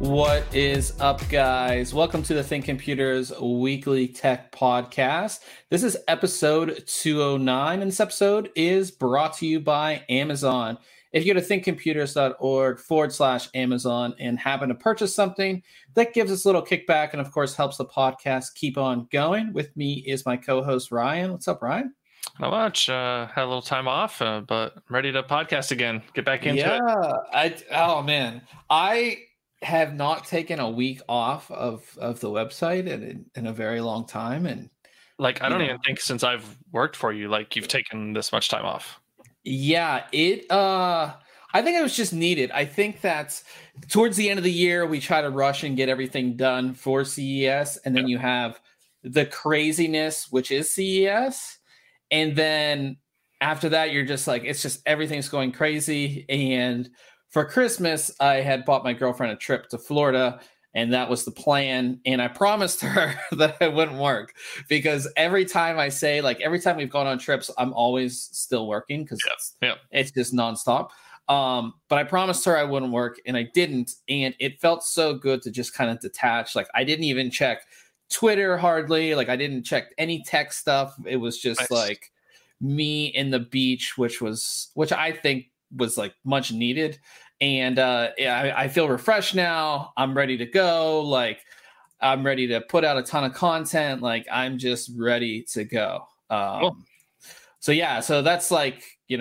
What is up, guys? Welcome to the Think Computers Weekly Tech Podcast. This is episode 209, and this episode is brought to you by Amazon. If you go to thinkcomputers.org/Amazon and happen to purchase something, that gives us a little kickback and, of course, helps the podcast keep on going. With me is my co-host, Ryan. What's up, Ryan? Not much. Had a little time off, but I'm ready to podcast again. Get back into it. I have not taken a week off of the website in a very long time, and I don't even think since I've worked for you, you've taken this much time off. Yeah, I think it was just needed. I think that towards the end of the year, we try to rush and get everything done for CES, and then you have the craziness, which is CES, and then after that, you're just like, it's just everything's going crazy. And for Christmas, I had bought my girlfriend a trip to Florida, and that was the plan. And I promised her that it wouldn't work because every time I say, every time we've gone on trips, I'm always still working because it's just nonstop. But I promised her I wouldn't work, and I didn't. And it felt so good to just kind of detach. I didn't even check Twitter hardly. I didn't check any tech stuff. It was just me in the beach, which I think was much needed. And I feel refreshed now. I'm ready to go. I'm ready to put out a ton of content. I'm just ready to go. Cool. So that's I'm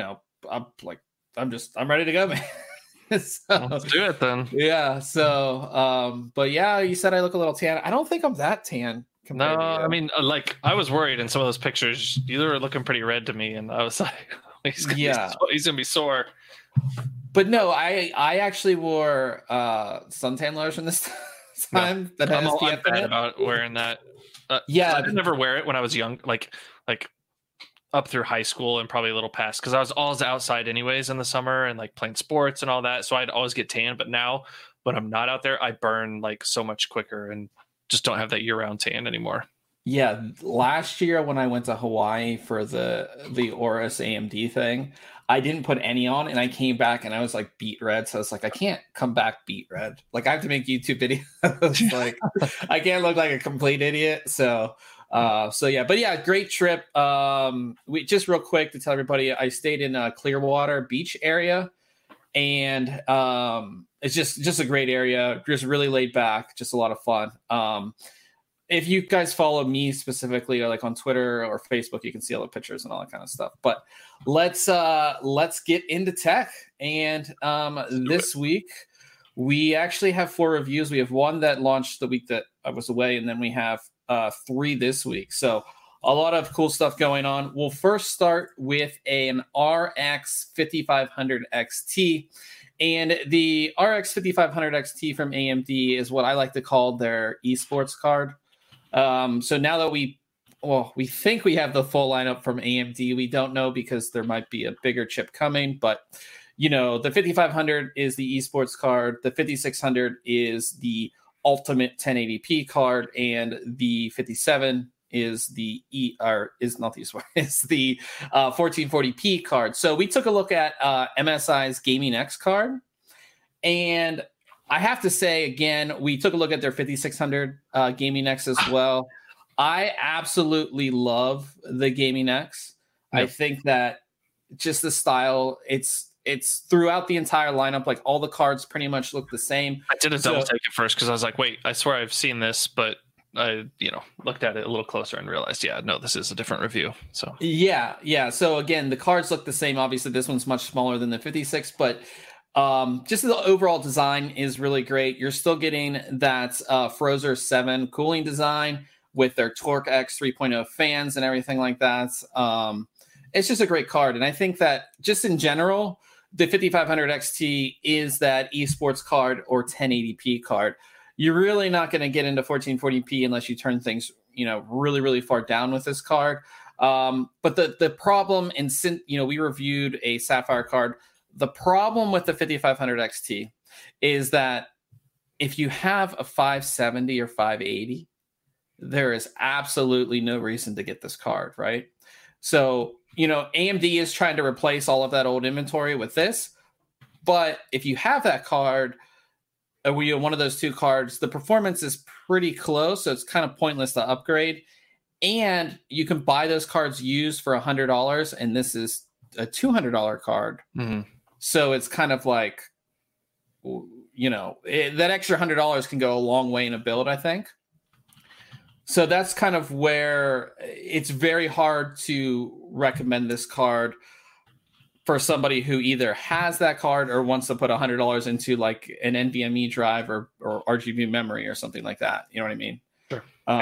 ready to go, man. So, let's do it then. Yeah. So, but yeah, you said I look a little tan. I don't think I'm that tan. No, I mean, I was worried in some of those pictures. You were looking pretty red to me, and I was like, he's gonna be sore. But no, I actually wore suntan lotion this time. No, I'm bad about wearing that. I didn't never wear it when I was young, like up through high school and probably a little past, because I was always outside anyways in the summer and playing sports and all that. So I'd always get tan. But now when I'm not out there, I burn so much quicker and just don't have that year-round tan anymore. Yeah, last year when I went to Hawaii for the Aorus AMD thing, I didn't put any on, and I came back and I was beet red. So I was I can't come back beet red. I have to make YouTube videos. I can't look like a complete idiot. So yeah, but yeah, great trip. We just real quick to tell everybody, I stayed in Clearwater Beach area, and it's just a great area. Just really laid back, just a lot of fun. If you guys follow me specifically, or on Twitter or Facebook, you can see all the pictures and all that kind of stuff. But let's get into tech. And this week we actually have 4 reviews. We have one that launched the week that I was away, and then we have 3 this week. So a lot of cool stuff going on. We'll first start with an RX 5500 XT. And the RX 5500 XT from AMD is what I like to call their esports card. So now that we think we have the full lineup from AMD, we don't know because there might be a bigger chip coming. But, the 5500 is the esports card. The 5600 is the ultimate 1080p card. And the 57 is the is not the esports, it's the 1440p card. So we took a look at MSI's Gaming X card. And I have to say, again, we took a look at their 5600 Gaming X as well. I absolutely love the Gaming X. Yep. I think that just the style, it's throughout the entire lineup. All the cards pretty much look the same. I did a double take at first because I was like, wait, I swear I've seen this, but I looked at it a little closer and realized, this is a different review. So yeah. So again, the cards look the same. Obviously, this one's much smaller than the 56, but just the overall design is really great. You're still getting that Frozr 7 cooling design with their Torque X 3.0 fans and everything like that. It's just a great card. And I think that just in general, the 5500 XT is that esports card or 1080p card. You're really not going to get into 1440p unless you turn things, really, really far down with this card. But the problem, and we reviewed a Sapphire card. The problem with the 5500 XT is that if you have a 570 or 580, there is absolutely no reason to get this card, right? So, AMD is trying to replace all of that old inventory with this. But if you have that card, one of those two cards, the performance is pretty close, so it's kind of pointless to upgrade. And you can buy those cards used for $100, and this is a $200 card. Mm-hmm. So it's kind of like, that extra $100 can go a long way in a build, I think. So that's kind of where it's very hard to recommend this card for somebody who either has that card or wants to put $100 into like an NVMe drive or RGB memory or something like that. You know what I mean? Sure.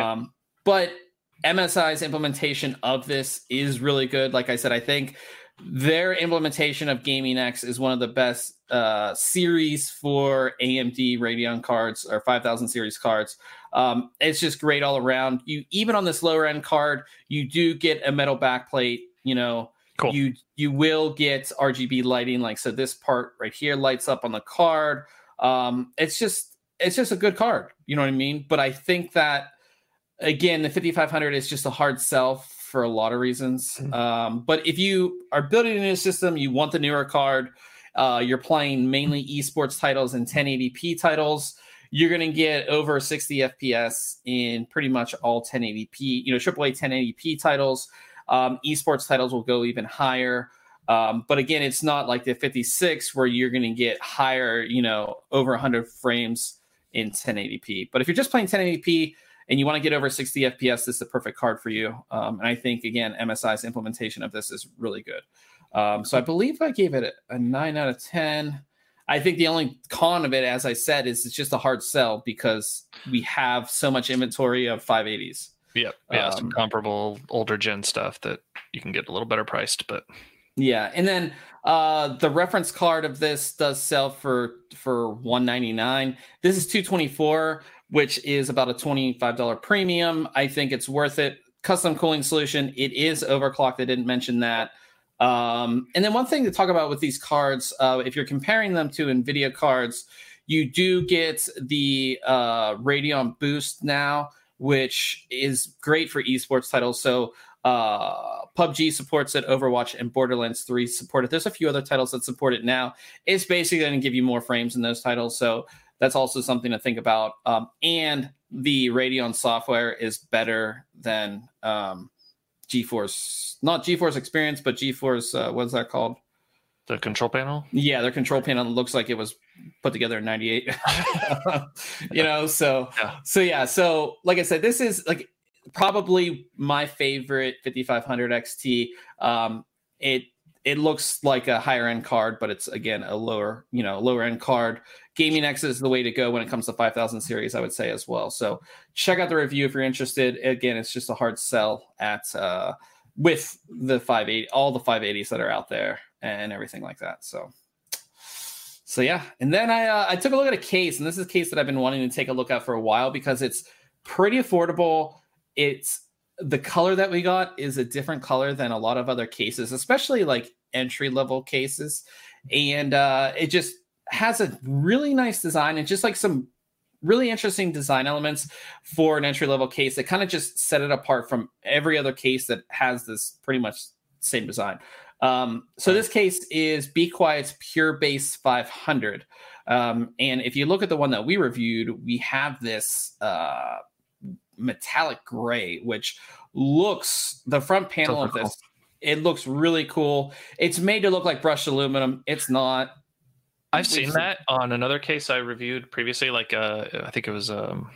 But MSI's implementation of this is really good. Like I said, I think their implementation of Gaming X is one of the best series for AMD Radeon cards or 5000 series cards. It's just great all around. Even on this lower end card, you do get a metal backplate. Cool. You will get RGB lighting. Like, so this part right here lights up on the card. It's just a good card. You know what I mean? But I think that, again, the 5500 is just a hard sell for a lot of reasons. But if you are building a new system, you want the newer card, you're playing mainly esports titles and 1080p titles, you're going to get over 60 FPS in pretty much all 1080p, AAA 1080p titles. Esports titles will go even higher. But again, it's not like the 56 where you're going to get higher, over 100 frames in 1080p. But if you're just playing 1080p, and you want to get over 60 FPS, this is the perfect card for you. And I think, again, MSI's implementation of this is really good. So I believe I gave it a 9 out of 10. I think the only con of it, as I said, is it's just a hard sell because we have so much inventory of 580s. Yeah, some comparable older gen stuff that you can get a little better priced. But yeah, and then the reference card of this does sell for $199. This is $224. Which is about a $25 premium. I think it's worth it. Custom cooling solution. It is overclocked. I didn't mention that. And then one thing to talk about with these cards, if you're comparing them to NVIDIA cards, you do get the Radeon Boost now, which is great for esports titles. So PUBG supports it, Overwatch and Borderlands 3 support it. There's a few other titles that support it now. It's basically going to give you more frames in those titles. So that's also something to think about. And the Radeon software is better than GeForce, not GeForce Experience, but GeForce, what's that called? The control panel? Yeah, their control panel looks like it was put together in 98. So like I said, this is like probably my favorite 5500 XT. It looks like a higher end card, but it's, again, a lower end card. Gaming X is the way to go when it comes to 5000 series, I would say, as well. So check out the review if you're interested. Again, it's just a hard sell with the 580, all the 580s that are out there and everything like that. So yeah. And then I took a look at a case, and this is a case that I've been wanting to take a look at for a while because it's pretty affordable. The color that we got is a different color than a lot of other cases, especially like entry-level cases. And it just has a really nice design and just like some really interesting design elements for an entry-level case that kind of just set it apart from every other case that has this pretty much same design. So this case is Be Quiet's Pure Base 500. And if you look at the one that we reviewed, we have this metallic gray, which looks, the front panel of this, it looks really cool. It's made to look like brushed aluminum. It's not. I've seen that on another case I reviewed previously, like I think it was an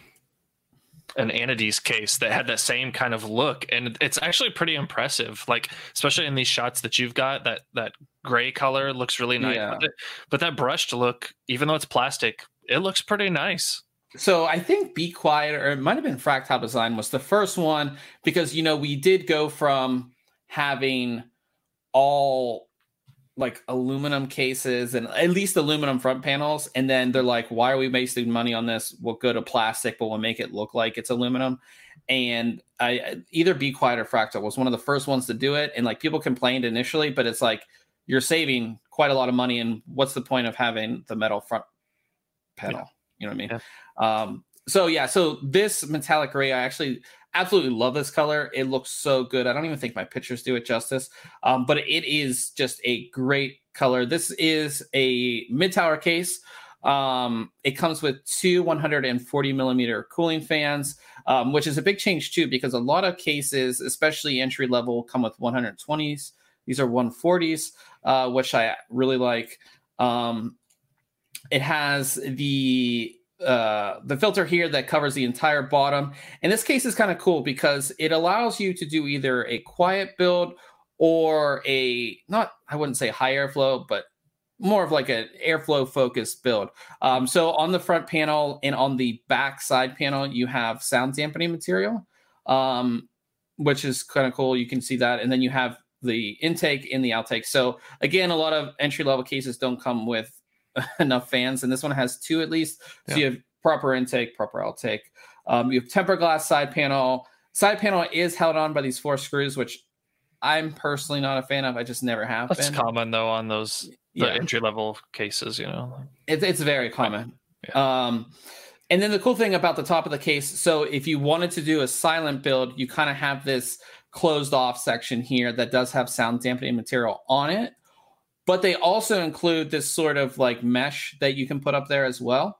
Anades case that had that same kind of look, and it's actually pretty impressive. Like, especially in these shots that you've got, that gray color looks really nice. Yeah. But that brushed look, even though it's plastic, it looks pretty nice. So I think Be Quiet, or it might have been Fractal Design, was the first one because, we did go from having all like aluminum cases and at least aluminum front panels. And then they're like, why are we wasting money on this? We'll go to plastic, but we'll make it look like it's aluminum. And either Be Quiet or Fractal was one of the first ones to do it. And like people complained initially, but it's like, you're saving quite a lot of money. And what's the point of having the metal front panel? Yeah. You know what I mean? Yeah. So this metallic gray, I actually absolutely love this color. It looks so good. I don't even think my pictures do it justice. But it is just a great color. This is a mid-tower case. It comes with two 140 millimeter cooling fans, which is a big change too, because a lot of cases, especially entry level, come with 120s. These are 140s, which I really like. It has the filter here that covers the entire bottom. In this case, is kind of cool because it allows you to do either a quiet build or I wouldn't say high airflow, but more of like an airflow focused build. So on the front panel and on the back side panel, you have sound dampening material, which is kind of cool. You can see that. And then you have the intake and the outtake. So again, a lot of entry level cases don't come with enough fans, and this one has two at least. So you have proper intake, proper outtake. You have tempered glass side panel. Side panel is held on by these 4 screws, which I'm personally not a fan of. I just never have been. That's common though on those entry level cases, It's very common. Yeah. And then the cool thing about the top of the case, so if you wanted to do a silent build, you kind of have this closed off section here that does have sound dampening material on it. But they also include this sort of like mesh that you can put up there as well.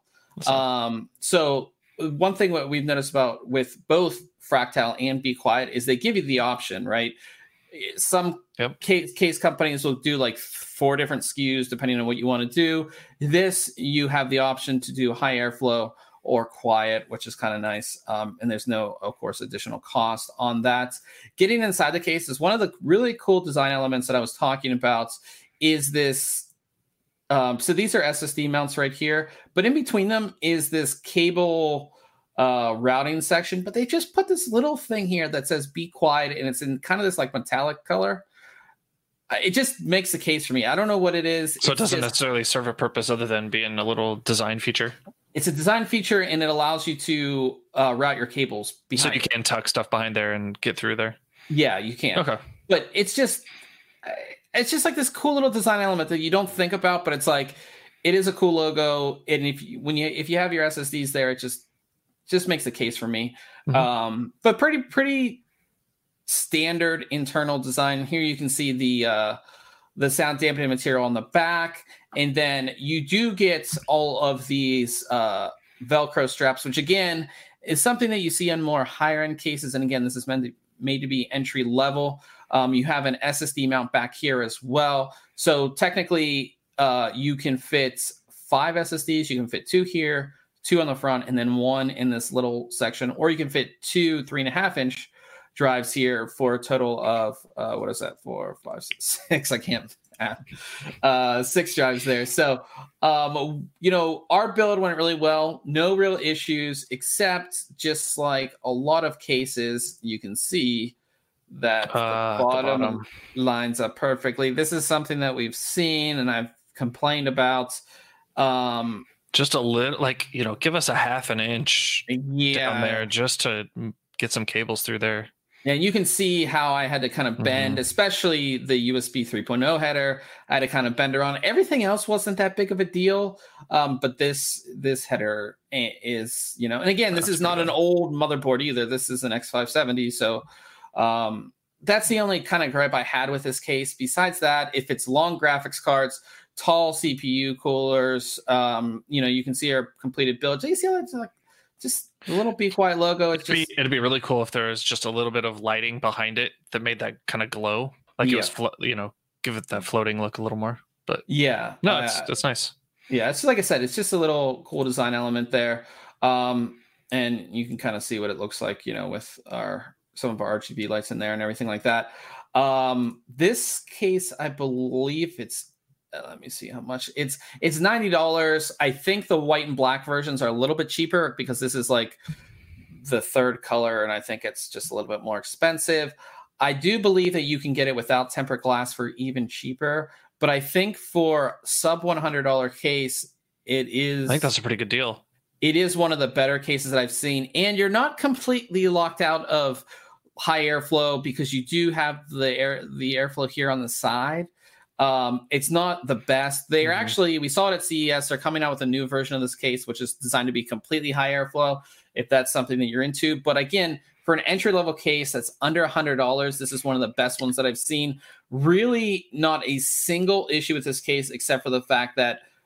So one thing that we've noticed about with both Fractal and Be Quiet is they give you the option, right? Some case companies will do like 4 different SKUs depending on what you want to do. This, you have the option to do high airflow or quiet, which is kind of nice. And there's no, of course, additional cost on that. Getting inside the case is one of the really cool design elements that I was talking about. Is this so these are SSD mounts right here, but in between them is this cable routing section, but they just put this little thing here that says Be Quiet, and it's in kind of this like metallic color. It just makes the case for me. I don't know what it is. So it doesn't necessarily serve a purpose other than being a little design feature. It's a design feature, and it allows you to route your cables behind. So you can tuck stuff behind there and get through there. Yeah, you can. Okay, but it's just like this cool little design element that you don't think about, but it's like it is a cool logo. And if you have your SSDs there, it just makes the case for me. Mm-hmm. But pretty standard internal design. Here you can see the sound dampening material on the back, and then you do get all of these Velcro straps, which again is something that you see on more higher end cases. And again, this is made to be entry level. You have an SSD mount back here as well. So technically, you can fit 5 SSDs. You can fit 2 here, 2 on the front, and then 1 in this little section. Or you can fit 2 3.5-inch drives here for a total of, 4, 5, 6. I can't add. 6 drives there. So, our build went really well. No real issues, except just like a lot of cases, you can see that the bottom lines up perfectly. This is something that we've seen and I've complained about. Just a little, give us a 1/2 inch down there just to get some cables through there. Yeah, you can see how I had to kind of bend, especially the USB 3.0 header. I had to kind of bend around. Everything else wasn't that big of a deal, but this header is, and again, this is not an old motherboard either. This is an X570, so that's the only kind of gripe I had with this case. Besides that, if it's long graphics cards, tall CPU coolers, you can see our completed build. You see how it's like just a little Be Quiet logo. It'd be really cool if there was just a little bit of lighting behind it that made that kind of glow, it was, give it that floating look a little more. But it's nice. Yeah, it's like I said, it's just a little cool design element there, and you can kind of see what it looks like, with some of our RGB lights in there and everything like that. This case, I believe it's. Let me see how much it's $90. I think the white and black versions are a little bit cheaper because this is like the 3rd color, and I think it's just a little bit more expensive. I do believe that you can get it without tempered glass for even cheaper, but I think for sub $100 case, it is. I think that's a pretty good deal. It is one of the better cases that I've seen, and you're not completely locked out of high airflow because you do have the airflow here on the side. It's not the best. They are actually, we saw it at CES. They're coming out with a new version of this case, which is designed to be completely high airflow, if that's something that you're into. But again, for an entry-level case that's under $100, this is one of the best ones that I've seen. Really not a single issue with this case, except for the fact that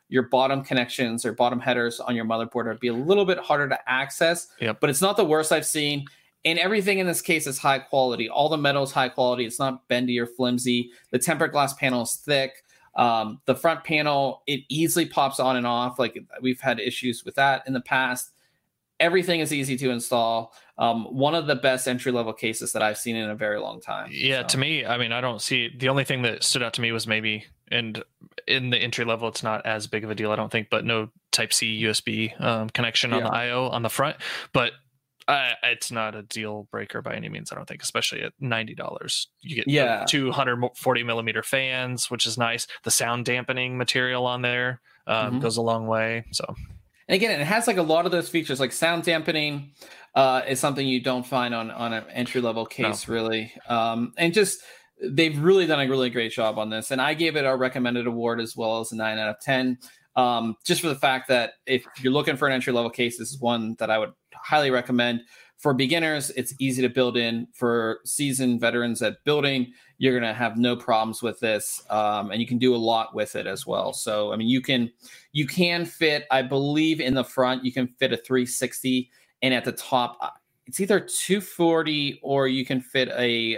your bottom connections or bottom headers on your motherboard would be a little bit harder to access. Yep. But it's not the worst I've seen. And everything in this case is high quality. All the metal is high quality. It's not bendy or flimsy. The tempered glass panel is thick. The front panel, it easily pops on and off. Like we've had issues with that in the past. Everything is easy to install. One of the best entry-level cases that I've seen in a very long time. Yeah, so. To me, I mean, I don't see the only thing that stood out to me was maybe, and in the entry level, it's not as big of a deal, I don't think, but no Type-C USB connection on the I/O on the front. But it's not a deal breaker by any means, I don't think, especially at $90. You get 240 millimeter fans, which is nice. The sound dampening material on there goes a long way. So, and again, it has like a lot of those features, like sound dampening is something you don't find on an entry level case, really. And just they've really done a really great job on this. And I gave it a recommended award as well as a 9 out of 10. Just for the fact that if you're looking for an entry level case, this is one that I would highly recommend. For beginners, it's easy to build in. For seasoned veterans at building, you're going to have no problems with this. And you can do a lot with it as well. So, I mean, you can fit, I believe in the front, you can fit a 360, and at the top, it's either 240 or you can fit a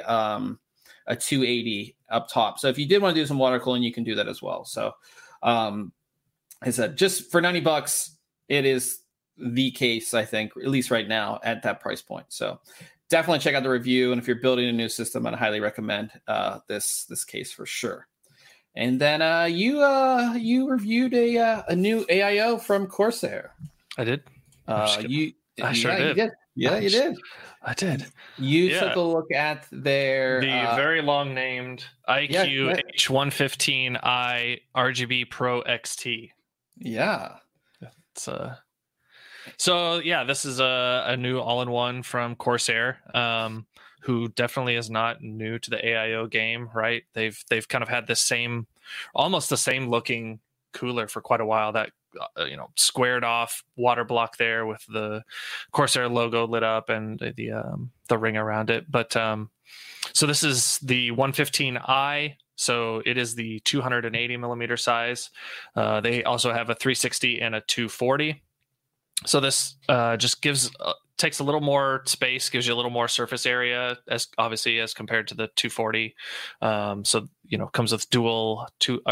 280 up top. So if you did want to do some water cooling, you can do that as well. So, I said, just for $90, it is the case, I think, at least right now at that price point. So definitely check out the review. And if you're building a new system, I'd highly recommend this case for sure. And then you reviewed a new AIO from Corsair. I did. I sure did. You did. Yeah, you did. I did. You took a look at their very long named IQ H115i RGB Pro XT. Yeah. It's so yeah, this is a new all-in-one from Corsair, who definitely is not new to the AIO game, right? They've kind of had this almost the same looking cooler for quite a while, that squared off water block there with the Corsair logo lit up and the ring around it. But so this is the 115i. So it is the 280 millimeter size. They also have a 360 and a 240. So this just takes a little more space, gives you a little more surface area, as compared to the 240. So comes with dual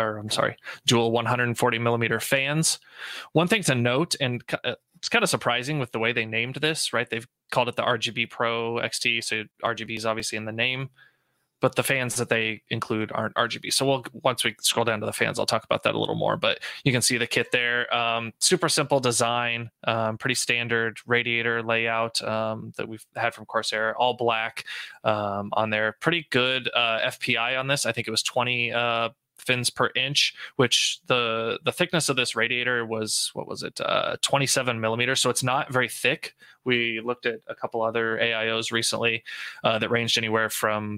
140 millimeter fans. One thing to note, and it's kind of surprising with the way they named this, right? They've called it the RGB Pro XT, so RGB is obviously in the name, but the fans that they include aren't RGB. So once we scroll down to the fans, I'll talk about that a little more, but you can see the kit there. Super simple design, pretty standard radiator layout that we've had from Corsair, all black on there. Pretty good FPI on this. I think it was 20 fins per inch, which the thickness of this radiator was, 27 millimeters. So it's not very thick. We looked at a couple other AIOs recently that ranged anywhere from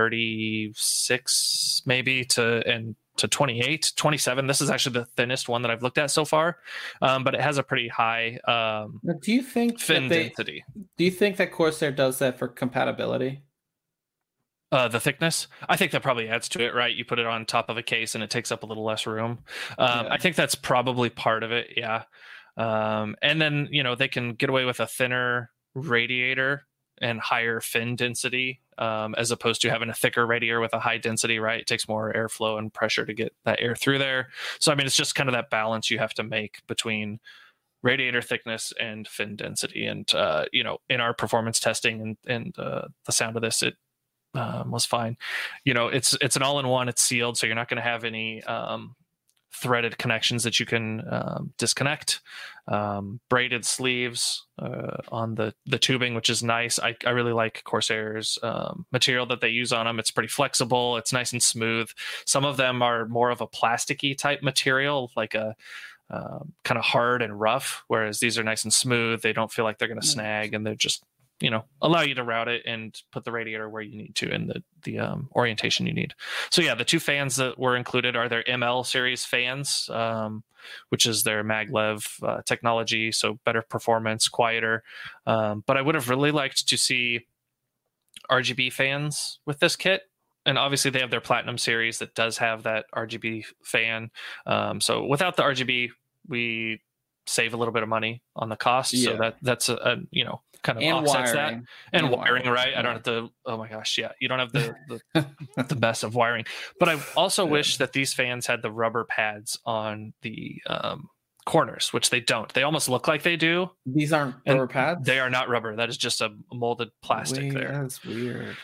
36 maybe to 28, 27. This is actually the thinnest one that I've looked at so far, but it has a pretty high do you think fin density. Do you think that Corsair does that for compatibility? The thickness, I think that probably adds to it, right? You put it on top of a case and it takes up a little less room. I think that's probably part of it. Yeah. And then, they can get away with a thinner radiator and higher fin density, as opposed to having a thicker radiator with a high density, right? It takes more airflow and pressure to get that air through there. So, I mean, it's just kind of that balance you have to make between radiator thickness and fin density. And, in our performance testing and the sound of this, it was fine. It's an all-in-one, it's sealed, so you're not going to have any threaded connections that you can disconnect. Braided sleeves on the tubing, which is nice. I really like Corsair's material that they use on them. It's pretty flexible, it's nice and smooth. Some of them are more of a plasticky type material, like a kind of hard and rough, whereas these are nice and smooth. They don't feel like they're going to snag, and they're just allow you to route it and put the radiator where you need to in the orientation you need. So yeah, the two fans that were included are their ML series fans, which is their maglev technology. So better performance, quieter. But I would have really liked to see RGB fans with this kit. and obviously they have their Platinum series that does have that RGB fan. So without the RGB, we save a little bit of money on the cost. Yeah. So that's a kind of And offsets wiring. that. And wiring, right? I don't have to. Oh my gosh, yeah, you don't have the best of wiring. But I also wish that these fans had the rubber pads on the corners, which they don't. They almost look like they do. These aren't rubber pads? They are not rubber. That is just a molded plastic there. That's weird.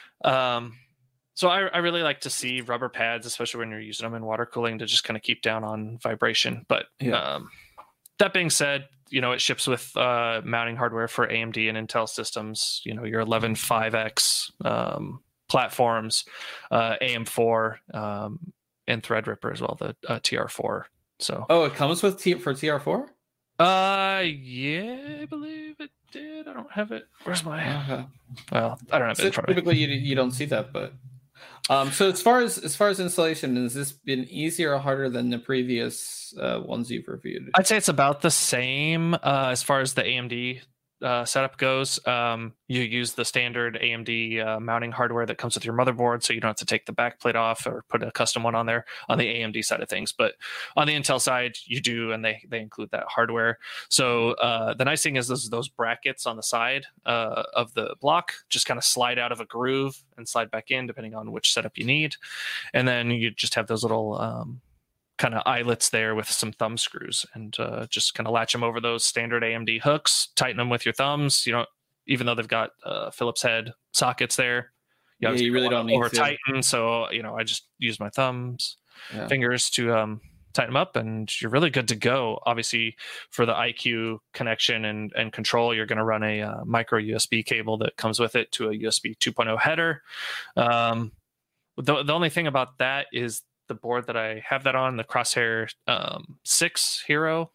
So I really like to see rubber pads, especially when you're using them in water cooling, to just kind of keep down on vibration. But that being said, it ships with mounting hardware for AMD and Intel systems. Your 11.5X platforms, AM4, and Threadripper as well, the TR4. So it comes with for TR4? Yeah, I believe it did. I don't have it. Where's my? Well, I don't have it in front of me. Typically, you don't see that, but so as far as installation, has this been easier or harder than the previous ones you've reviewed? I'd say it's about the same as far as the AMD setup goes. You use the standard AMD mounting hardware that comes with your motherboard, so you don't have to take the back plate off or put a custom one on there on the AMD side of things. But on the Intel side, you do, and they include that hardware. So the nice thing is those brackets on the side of the block just kind of slide out of a groove and slide back in, depending on which setup you need. And then you just have those little kind of eyelets there with some thumb screws, and just kind of latch them over those standard AMD hooks, tighten them with your thumbs. Even though they've got Phillips head sockets there, you really don't need over to tighten. So I just use my fingers to tighten them up, and you're really good to go. Obviously, for the iCUE connection and control, you're going to run a micro USB cable that comes with it to a USB 2.0 header. The only thing about that is the board that I have that on, the Crosshair 6 Hero,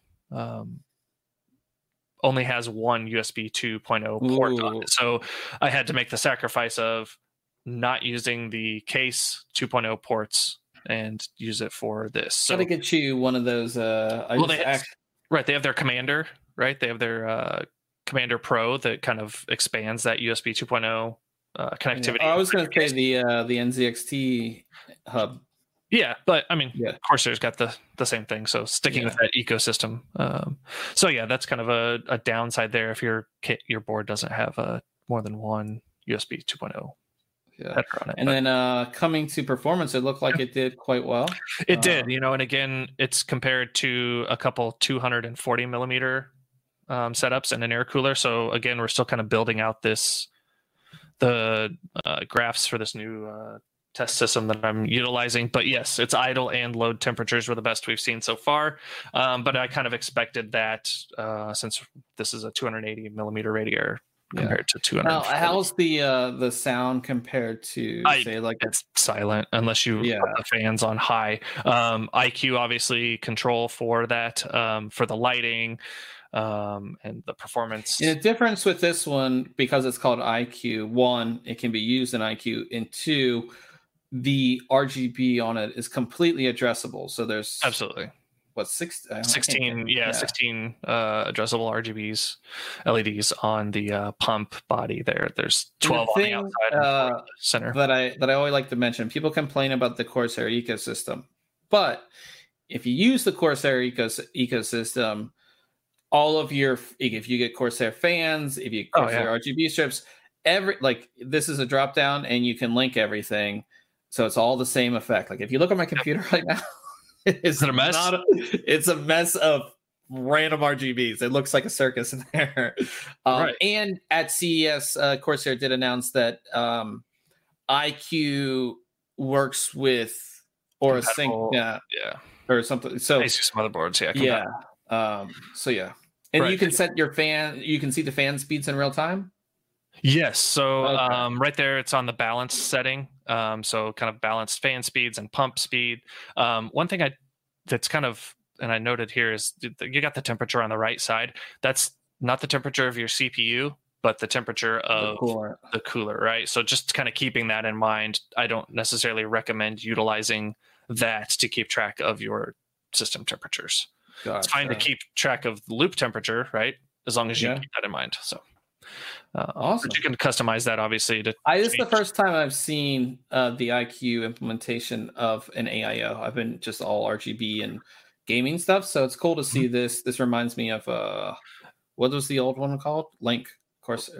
only has one USB 2.0 port on it. So I had to make the sacrifice of not using the case 2.0 ports and use it for this. So gotta get you one of those. They have their Commander, right? They have their Commander Pro that kind of expands that USB 2.0 connectivity. I was going to say the NZXT hub. Yeah, but I mean, Corsair's got the same thing, so sticking with that ecosystem. So that's kind of a downside there if your board doesn't have more than one USB 2.0 header on it. And then coming to performance, it looked like it did quite well. It did, and again, it's compared to a couple 240 millimeter setups and an air cooler. So again, we're still kind of building out the graphs for this new test system that I'm utilizing. But yes, its idle and load temperatures were the best we've seen so far. But I kind of expected that since this is a 280 millimeter radiator compared to 200. Now, how's the sound compared to say like it's silent unless you put the fans on high. iCUE obviously control for that, for the lighting and the performance. The difference with this one, because it's called iCUE, one, it can be used in iCUE, and two, the RGB on it is completely addressable. So there's absolutely 16 16 addressable RGBs LEDs on the pump body there. There's 12 on the outside and the center. That I always like to mention, people complain about the Corsair ecosystem, but if you use the Corsair ecosystem, all of if you get Corsair fans, if you get Corsair RGB strips, this is a drop down and you can link everything. So it's all the same effect. Like if you look at my computer right now, is it a mess? It's a mess of random RGBs. It looks like a circus in there. And at CES, Corsair did announce that iCUE works with Aura Sync, or something. So Asus motherboards, and you can set your fan. You can see the fan speeds in real time. Yes. So right there, it's on the balance setting. So kind of balanced fan speeds and pump speed. One thing that's kind of, and I noted here, is you got the temperature on the right side. That's not the temperature of your CPU, but the temperature of the cooler, right? So just kind of keeping that in mind, I don't necessarily recommend utilizing that to keep track of your system temperatures. Gotcha. It's fine to keep track of the loop temperature, right? As long as you keep that in mind. So Awesome. But you can customize that obviously. This is the first time I've seen the iCUE implementation of an AIO. I've been just all RGB and gaming stuff, so it's cool to see this. This reminds me of what was the old one called? Link. Course,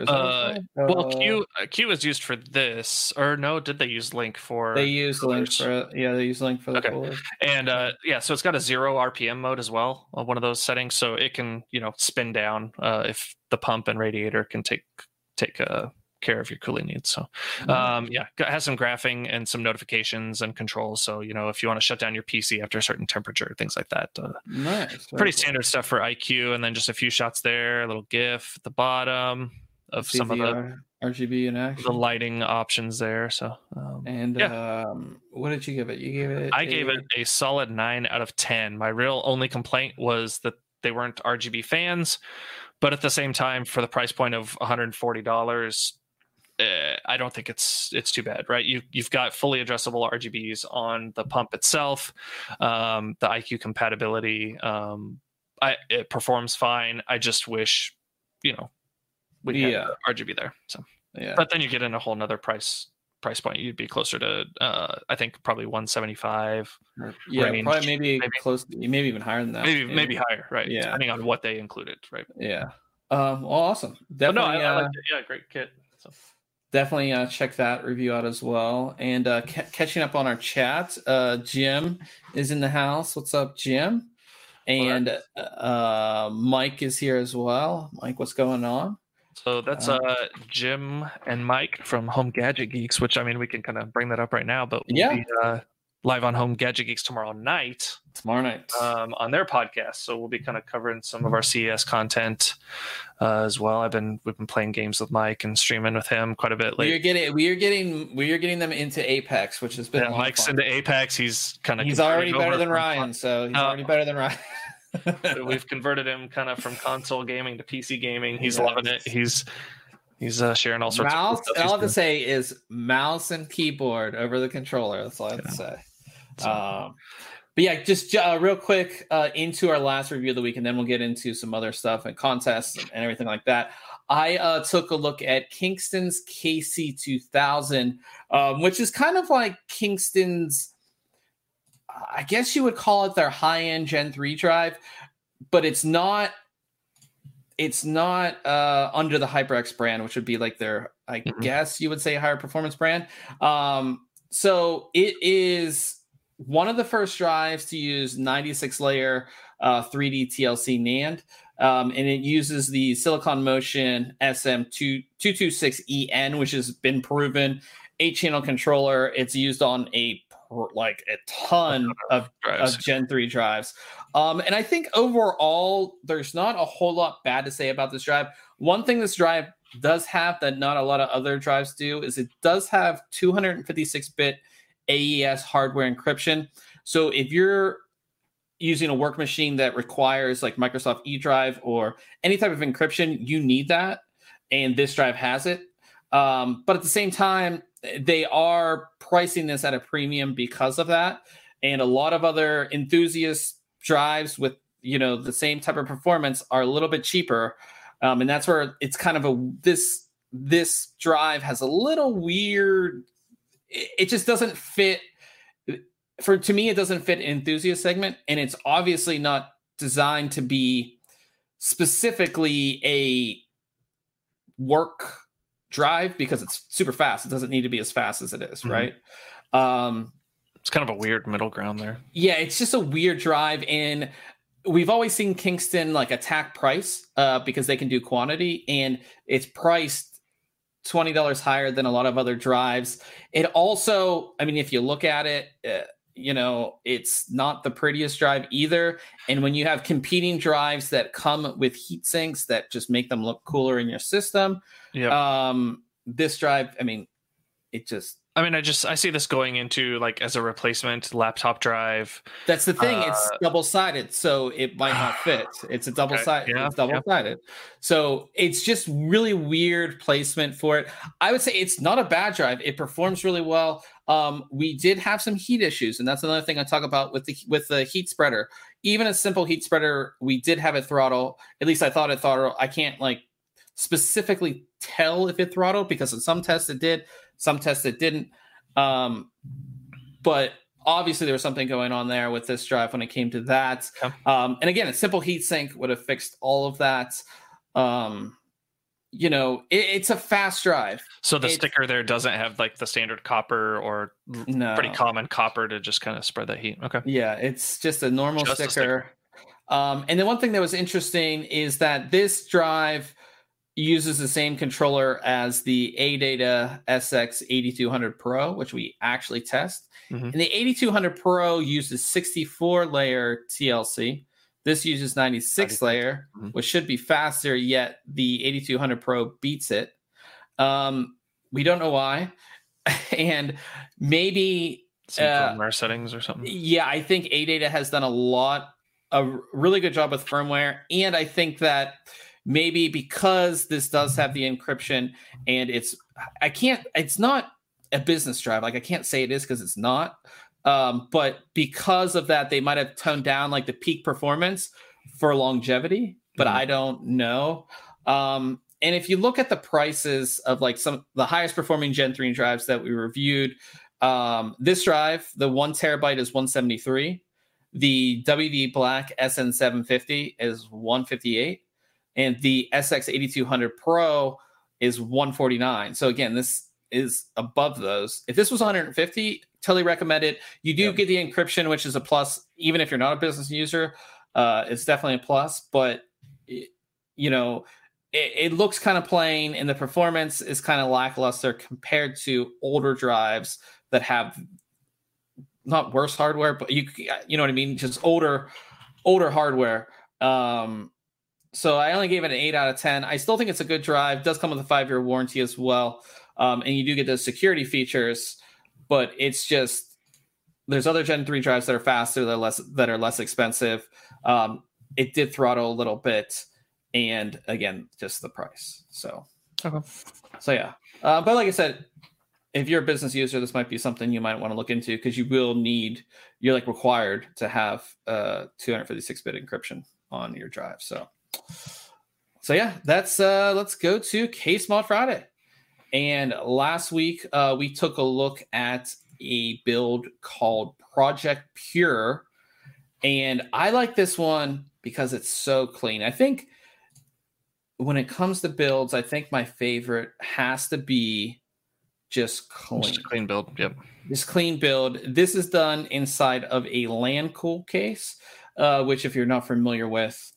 Q is used for this, or no? Did they use Link for? They use Link for they use Link for the coolers. And so it's got a 0 RPM mode as well, one of those settings, so it can spin down if the pump and radiator can take care of your cooling needs. So it has some graphing and some notifications and controls. So if you want to shut down your PC after a certain temperature, things like that. Nice. Pretty standard stuff for iCUE, and then just a few shots there, a little GIF at the bottom of some of the RGB in action, the lighting options there. So what did you give it? You gave it. I gave it a solid 9 out of 10. My real only complaint was that they weren't RGB fans, but at the same time, for the price point of $140. I don't think it's too bad, right? You've got fully adjustable RGBs on the pump itself, the iCUE compatibility. It performs fine. I just wish, we had RGB there. So, but then you get in a whole nother price point. You'd be closer to, I think probably 175. Range. Probably maybe close, maybe even higher than that. Maybe higher, right? Yeah, depending on what they included, right? Yeah. Well, awesome. Definitely. I liked it. Yeah, great kit. So. Definitely check that review out as well. And catching up on our chat, Jim is in the house. What's up, Jim? And Mike is here as well. Mike, what's going on? So that's Jim and Mike from Home Gadget Geeks, which, we can kind of bring that up right now, but we'll be live on Home Gadget Geeks tomorrow night. On their podcast. So we'll be kind of covering some of our CES content as well. We've been playing games with Mike and streaming with him quite a bit lately. We are getting them into Apex, which has been Mike's fun. into Apex. He's already better than Ryan, so he's already better than Ryan. We've converted him kind of from console gaming to PC gaming. He's loving it. He's sharing all sorts of stuff. All I have to say is mouse and keyboard over the controller. That's all I have to say. But yeah, just real quick into our last review of the week, and then we'll get into some other stuff and contests and everything like that. I took a look at Kingston's KC2000, which is kind of like Kingston's, I guess you would call it their high-end Gen 3 drive, but it's not under the HyperX brand, which would be like their, I guess you would say, higher performance brand. So it is one of the first drives to use 96-layer 3D TLC NAND, and it uses the Silicon Motion SM226EN, which has been proven 8-channel controller. It's used on a ton of Gen 3 drives. And I think overall, there's not a whole lot bad to say about this drive. One thing this drive does have that not a lot of other drives do is it does have 256-bit AES hardware encryption. So if you're using a work machine that requires like Microsoft eDrive or any type of encryption, you need that. And this drive has it. But at the same time, they are pricing this at a premium because of that. And a lot of other enthusiast drives with, the same type of performance are a little bit cheaper. And that's where it's kind of this drive has a little weird, it just doesn't fit. To me, it doesn't fit an enthusiast segment, and it's obviously not designed to be specifically a work drive because it's super fast. It doesn't need to be as fast as it is, right? It's kind of a weird middle ground there. Yeah, it's just a weird drive, and we've always seen Kingston attack price because they can do quantity, and it's priced $20 higher than a lot of other drives. It also, if you look at it, it's not the prettiest drive either. And when you have competing drives that come with heat sinks that just make them look cooler in your system, this drive, it just... I see this going into as a replacement laptop drive. That's the thing. It's double-sided, so it might not fit. It's a double-sided. Okay. It's double-sided. So it's just really weird placement for it. I would say it's not a bad drive. It performs really well. We did have some heat issues, and that's another thing I talk about with the heat spreader. Even a simple heat spreader, we did have it throttle. At least I thought it throttle. I can't specifically tell if it throttled, because in some tests it did, some tests it didn't. But obviously there was something going on there with this drive when it came to that. Okay. And again, a simple heatsink would have fixed all of that. It's a fast drive. So the sticker there doesn't have like the standard copper or pretty common copper to just kind of spread that heat. Okay. Yeah, it's just a normal sticker. And the one thing that was interesting is that this drive uses the same controller as the ADATA SX8200 Pro, which we actually test. Mm-hmm. And the 8200 Pro uses 64-layer TLC. This uses 96 layer, which should be faster, yet the 8200 Pro beats it. We don't know why. And maybe some firmware settings or something. Yeah, I think ADATA has done a really good job with firmware. And I think that maybe because this does have the encryption and it's not a business drive. Like, I can't say it is because it's not. But because of that, they might have toned down like the peak performance for longevity, but I don't know. And if you look at the prices of like some the highest performing Gen 3 drives that we reviewed, this drive, the 1 terabyte is $173. The WD Black SN750 is $158, and the SX8200 Pro is $149. So again, this is above those. If this was $150, totally recommend it. You do get the encryption, which is a plus, even if you're not a business user. It's definitely a plus, but it looks kind of plain, and the performance is kind of lackluster compared to older drives that have not worse hardware, but you know what I mean, just older hardware. So I only gave it an 8 out of 10. I still think it's a good drive. It does come with a 5-year warranty as well. And you do get those security features, but it's just, there's other Gen 3 drives that are faster, that are less expensive. It did throttle a little bit, and again, just the price. So yeah. But like I said, if you're a business user, this might be something you might want to look into, because you're like required to have 256-bit encryption on your drive. So yeah, that's let's go to Case Mod Friday. And last week, we took a look at a build called Project Pure. And I like this one because it's so clean. I think when it comes to builds, I think my favorite has to be just clean. Just a clean build, yep. This clean build. This is done inside of a LandCool case, which, if you're not familiar with,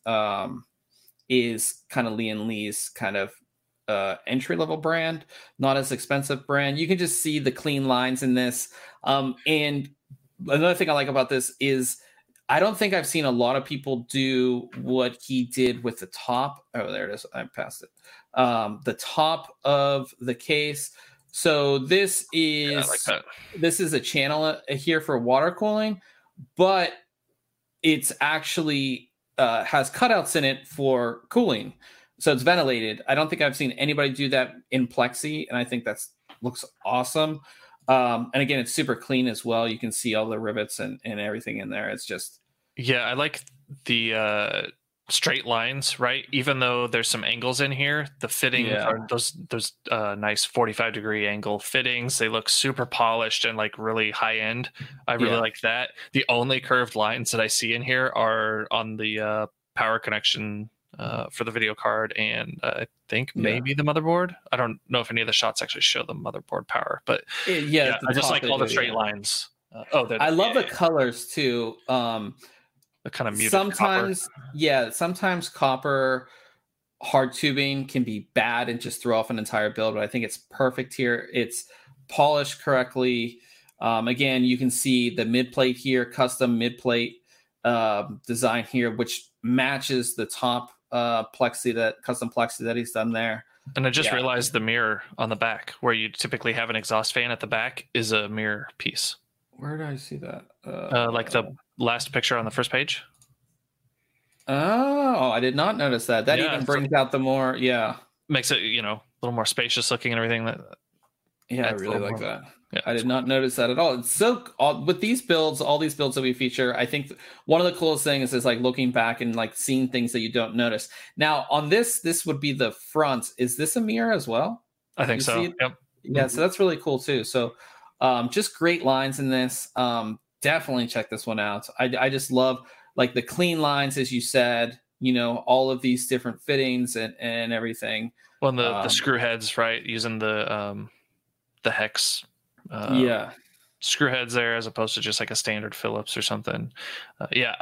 is kind of Lian Li's kind of entry-level brand, not as expensive brand. You can just see the clean lines in this. And another thing I like about this is I don't think I've seen a lot of people do what he did with the top. Oh, there it is. I passed it. The top of the case. So this is, I like that. This is a channel here for water cooling, but it's actually has cutouts in it for cooling. So it's ventilated. I don't think I've seen anybody do that in Plexi, and I think looks awesome. And again, it's super clean as well. You can see all the rivets and everything in there. It's just... Yeah, I like the straight lines, right? Even though there's some angles in here, the fitting are those nice 45-degree angle fittings. They look super polished and like really high end. I really like that. The only curved lines that I see in here are on the power connection for the video card, and I think maybe the motherboard. I don't know if any of the shots actually show the motherboard power, but I just like all the straight lines. I love the colors too. The kind of muted sometimes copper. Sometimes copper hard tubing can be bad and just throw off an entire build, but I think it's perfect here. It's polished correctly. Again, you can see the mid plate here, custom mid plate design here, which matches the top custom plexi that he's done there. And I just realized the mirror on the back, where you typically have an exhaust fan at the back, is a mirror piece. Where did I see that? Like the last picture on the first page. Oh, I did not notice that. That even brings out the more, makes it, a little more spacious looking and everything. I really like that. Yeah, I did not notice that at all. It's so with these builds, all these builds that we feature, I think one of the coolest things is like looking back and like seeing things that you don't notice. Now on this would be the front. Is this a mirror as well? I think You so. see it? Yep. Yeah, so that's really cool too. So just great lines in this. Definitely check this one out. I just love like the clean lines, as you said, you know, all of these different fittings and everything. Well, the screw heads, right? Using the hex yeah, screw heads there as opposed to just like a standard Phillips or something. Yeah,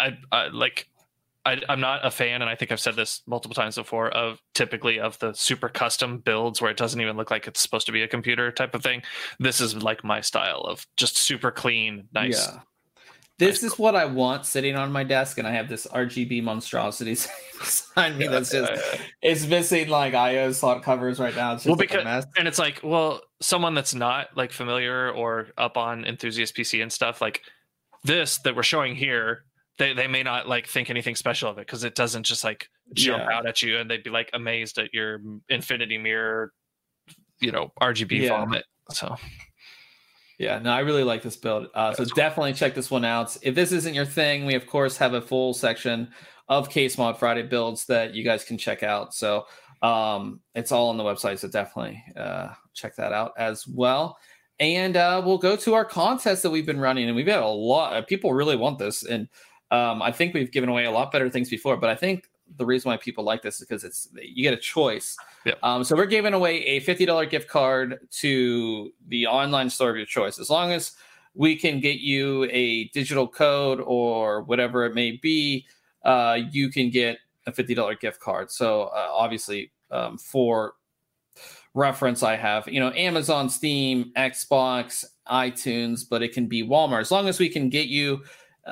I'm not a fan, and I think I've said this multiple times before, of typically of the super custom builds where it doesn't even look like it's supposed to be a computer type of thing. This is like my style of just super clean, nice. Yeah. This is what I want sitting on my desk, and I have this RGB monstrosity behind me that's just it's missing like IO slot covers right now. It's just because, a mess. And it's like, well, someone that's not like familiar or up on Enthusiast PC and stuff, like this that we're showing here, they may not like think anything special of it because it doesn't just like jump out at you, and they'd be like amazed at your infinity mirror, you know, RGB vomit. So yeah, no, I really like this build. So definitely check this one out. If this isn't your thing, we of course have a full section of Case Mod Friday builds that you guys can check out. So it's all on the website. So definitely check that out as well. And we'll go to our contest that we've been running, and we've had a lot of people really want this. And I think we've given away a lot better things before, but I think the reason why people like this is because you get a choice. Yep. So we're giving away a $50 gift card to the online store of your choice. As long as we can get you a digital code or whatever it may be, you can get a $50 gift card. So obviously, for reference, I have, you know, Amazon, Steam, Xbox, iTunes, but it can be Walmart. As long as we can get you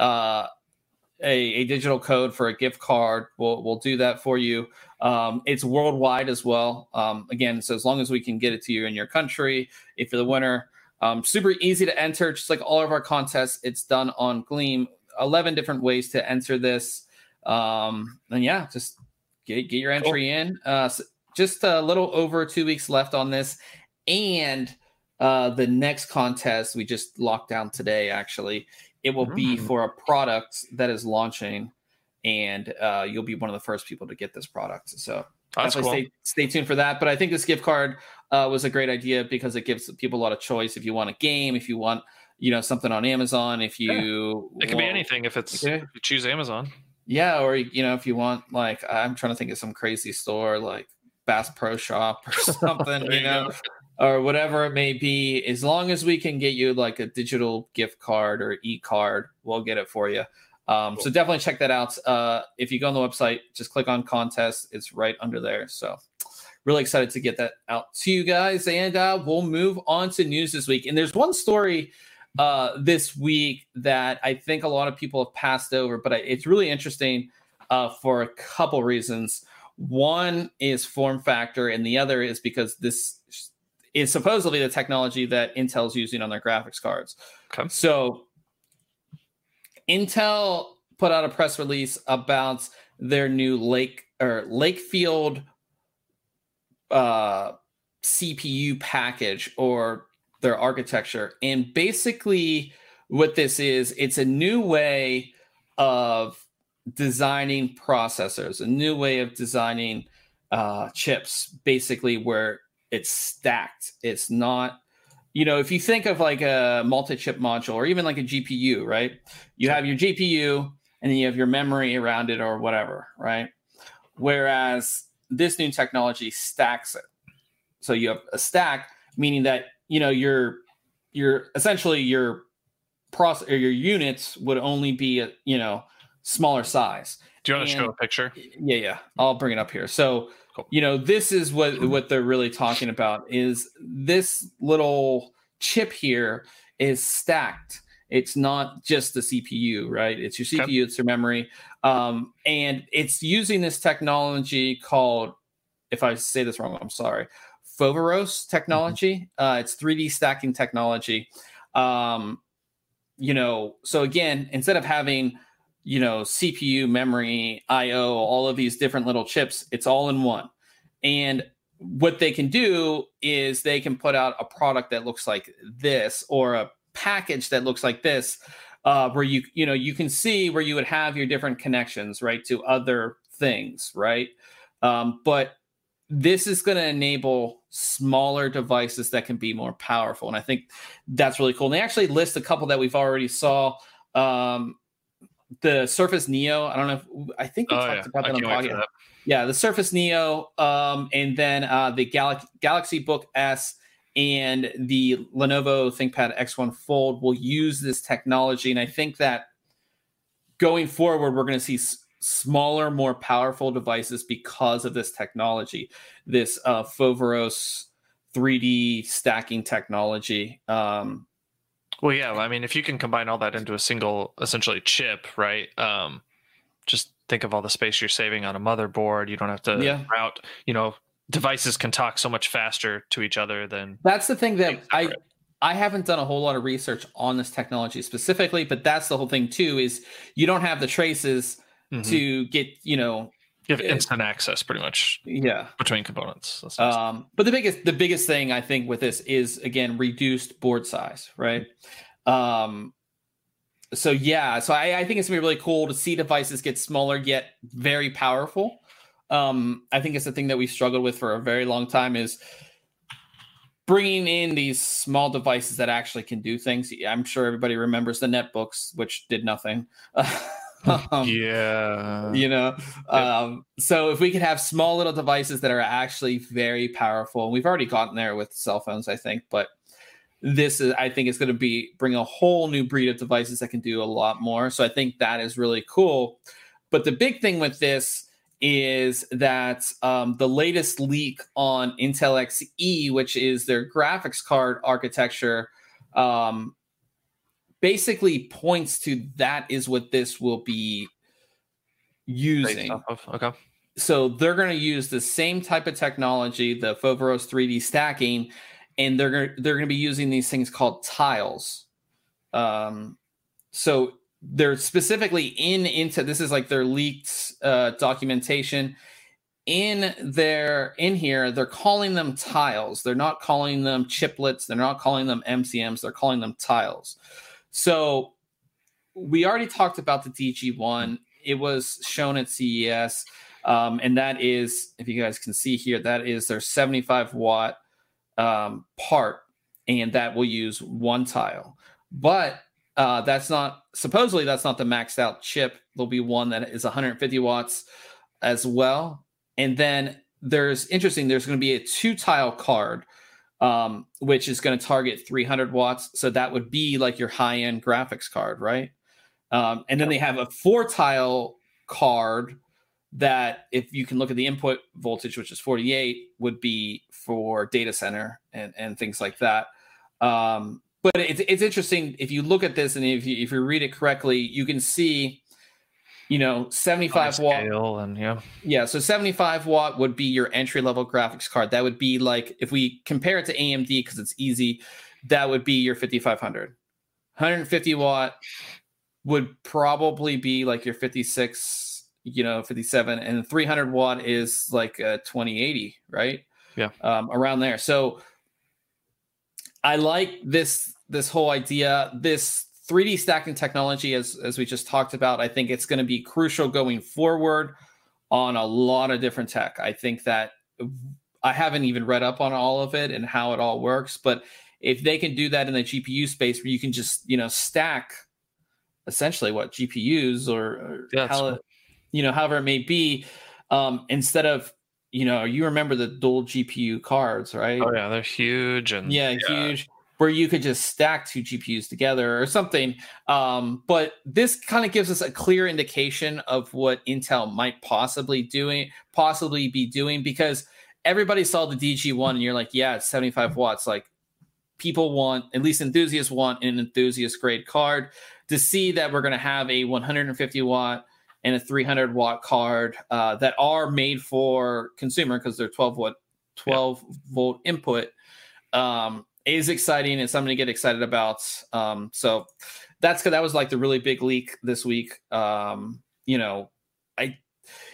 a digital code for a gift card, we'll do that for you. It's worldwide as well. Again, so as long as we can get it to you in your country, if you're the winner, super easy to enter, just like all of our contests. It's done on Gleam. 11 different ways to enter this. And yeah, just get your entry in. So just a little over 2 weeks left on this. And the next contest we just locked down today, actually. It will be for a product that is launching, and you'll be one of the first people to get this product. So definitely stay tuned for that. But I think this gift card was a great idea because it gives people a lot of choice. If you want a game, if you want, you know, something on Amazon, if you it can be anything if it's if you choose Amazon. Yeah, or you know, if you want, like, I'm trying to think of some crazy store like Bass Pro Shop or something, you know. Or whatever it may be, as long as we can get you like a digital gift card or e-card, we'll get it for you. Cool. So definitely check that out. If you go on the website, just click on contest. It's right under there. So really excited to get that out to you guys. And we'll move on to news this week. And there's one story this week that I think a lot of people have passed over, but it's really interesting for a couple reasons. One is form factor, and the other is because this is supposedly the technology that Intel's using on their graphics cards. Okay. So Intel put out a press release about their new Lakefield CPU package, or their architecture. And basically what this is, it's a new way of designing processors, a new way of designing chips, basically, where it's stacked. It's not, you know, if you think of like a multi-chip module or even like a GPU, right? You have your GPU and then you have your memory around it or whatever, right? Whereas this new technology stacks it. So you have a stack, meaning that, you know, your essentially your units would only be a, you know, smaller size. Do you want to show a picture? Yeah. I'll bring it up here. So, you know, this is what they're really talking about, is this little chip here is stacked. It's not just the CPU, right? It's your CPU, it's your memory. And it's using this technology called, if I say this wrong, I'm sorry, Foveros technology. It's 3D stacking technology. You know, so again, instead of having, you know, CPU, memory, IO, all of these different little chips, it's all in one. And what they can do is they can put out a product that looks like this, or a package that looks like this, where you can see where you would have your different connections, right, to other things, right? But this is going to enable smaller devices that can be more powerful, and I think that's really cool. And they actually list a couple that we've already saw. The Surface Neo. I don't know. I think we talked about that on the podcast. Yeah, the Surface Neo, and then the Galaxy Book S and the Lenovo ThinkPad X1 Fold will use this technology. And I think that going forward, we're going to see smaller, more powerful devices because of this technology, this Foveros 3D stacking technology. Well, yeah, I mean, if you can combine all that into a single, essentially, chip, right? Just think of all the space you're saving on a motherboard. You don't have to route, devices can talk so much faster to each other than. That's the thing that I haven't done a whole lot of research on this technology specifically, but that's the whole thing too, is you don't have the traces to get, you have instant access pretty much between components. But the biggest thing I think with this is, again, reduced board size, right? So I think it's gonna be really cool to see devices get smaller yet very powerful. I think it's the thing that we struggled with for a very long time, is bringing in these small devices that actually can do things. I'm sure everybody remembers the netbooks, which did nothing. So if we could have small little devices that are actually very powerful, and we've already gotten there with cell phones, I think, but I think it's going to bring a whole new breed of devices that can do a lot more. So I think that is really cool. But the big thing with this is that the latest leak on Intel Xe, which is their graphics card architecture, basically points to that is what this will be using. Okay. So they're going to use the same type of technology, the Foveros 3D stacking, and they're going to be using these things called tiles. So they're specifically into this is like their leaked documentation. In here, they're calling them tiles. They're not calling them chiplets. They're not calling them MCMs. They're calling them tiles. So we already talked about the DG1. It was shown at CES. And that is, if you guys can see here, that is their 75 watt part. And that will use one tile. But supposedly that's not the maxed out chip. There'll be one that is 150 watts as well. And then there's going to be a 2-tile card, which is going to target 300 watts. So that would be like your high-end graphics card, right? And then they have a 4-tile card that, if you can look at the input voltage, which is 48, would be for data center and things like that. But it's interesting if you look at this, and if you read it correctly, you can see 75 watt. So 75 watt would be your entry level graphics card. That would be like, if we compare it to AMD, because it's easy, that would be your 5500. 150 watt would probably be like your 56, 57, and 300 watt is like a 2080, right? Yeah. Around there. So I like this whole idea, this 3D stacking technology, as we just talked about. I think it's going to be crucial going forward on a lot of different tech. I think that I haven't even read up on all of it and how it all works, but if they can do that in the GPU space, where you can just stack essentially what GPUs or however it may be, instead of you remember the dual GPU cards, right? Oh yeah, they're huge huge. Where you could just stack 2 GPUs together or something. But this kind of gives us a clear indication of what Intel might possibly be doing, because everybody saw the DG1 and you're like, yeah, it's 75 watts. Like, people want, at least enthusiasts want, an enthusiast grade card. To see that we're going to have a 150 watt and a 300 watt card that are made for consumer, because they're 12 volt input, is exciting. It's something to get excited about. So that was like the really big leak this week. I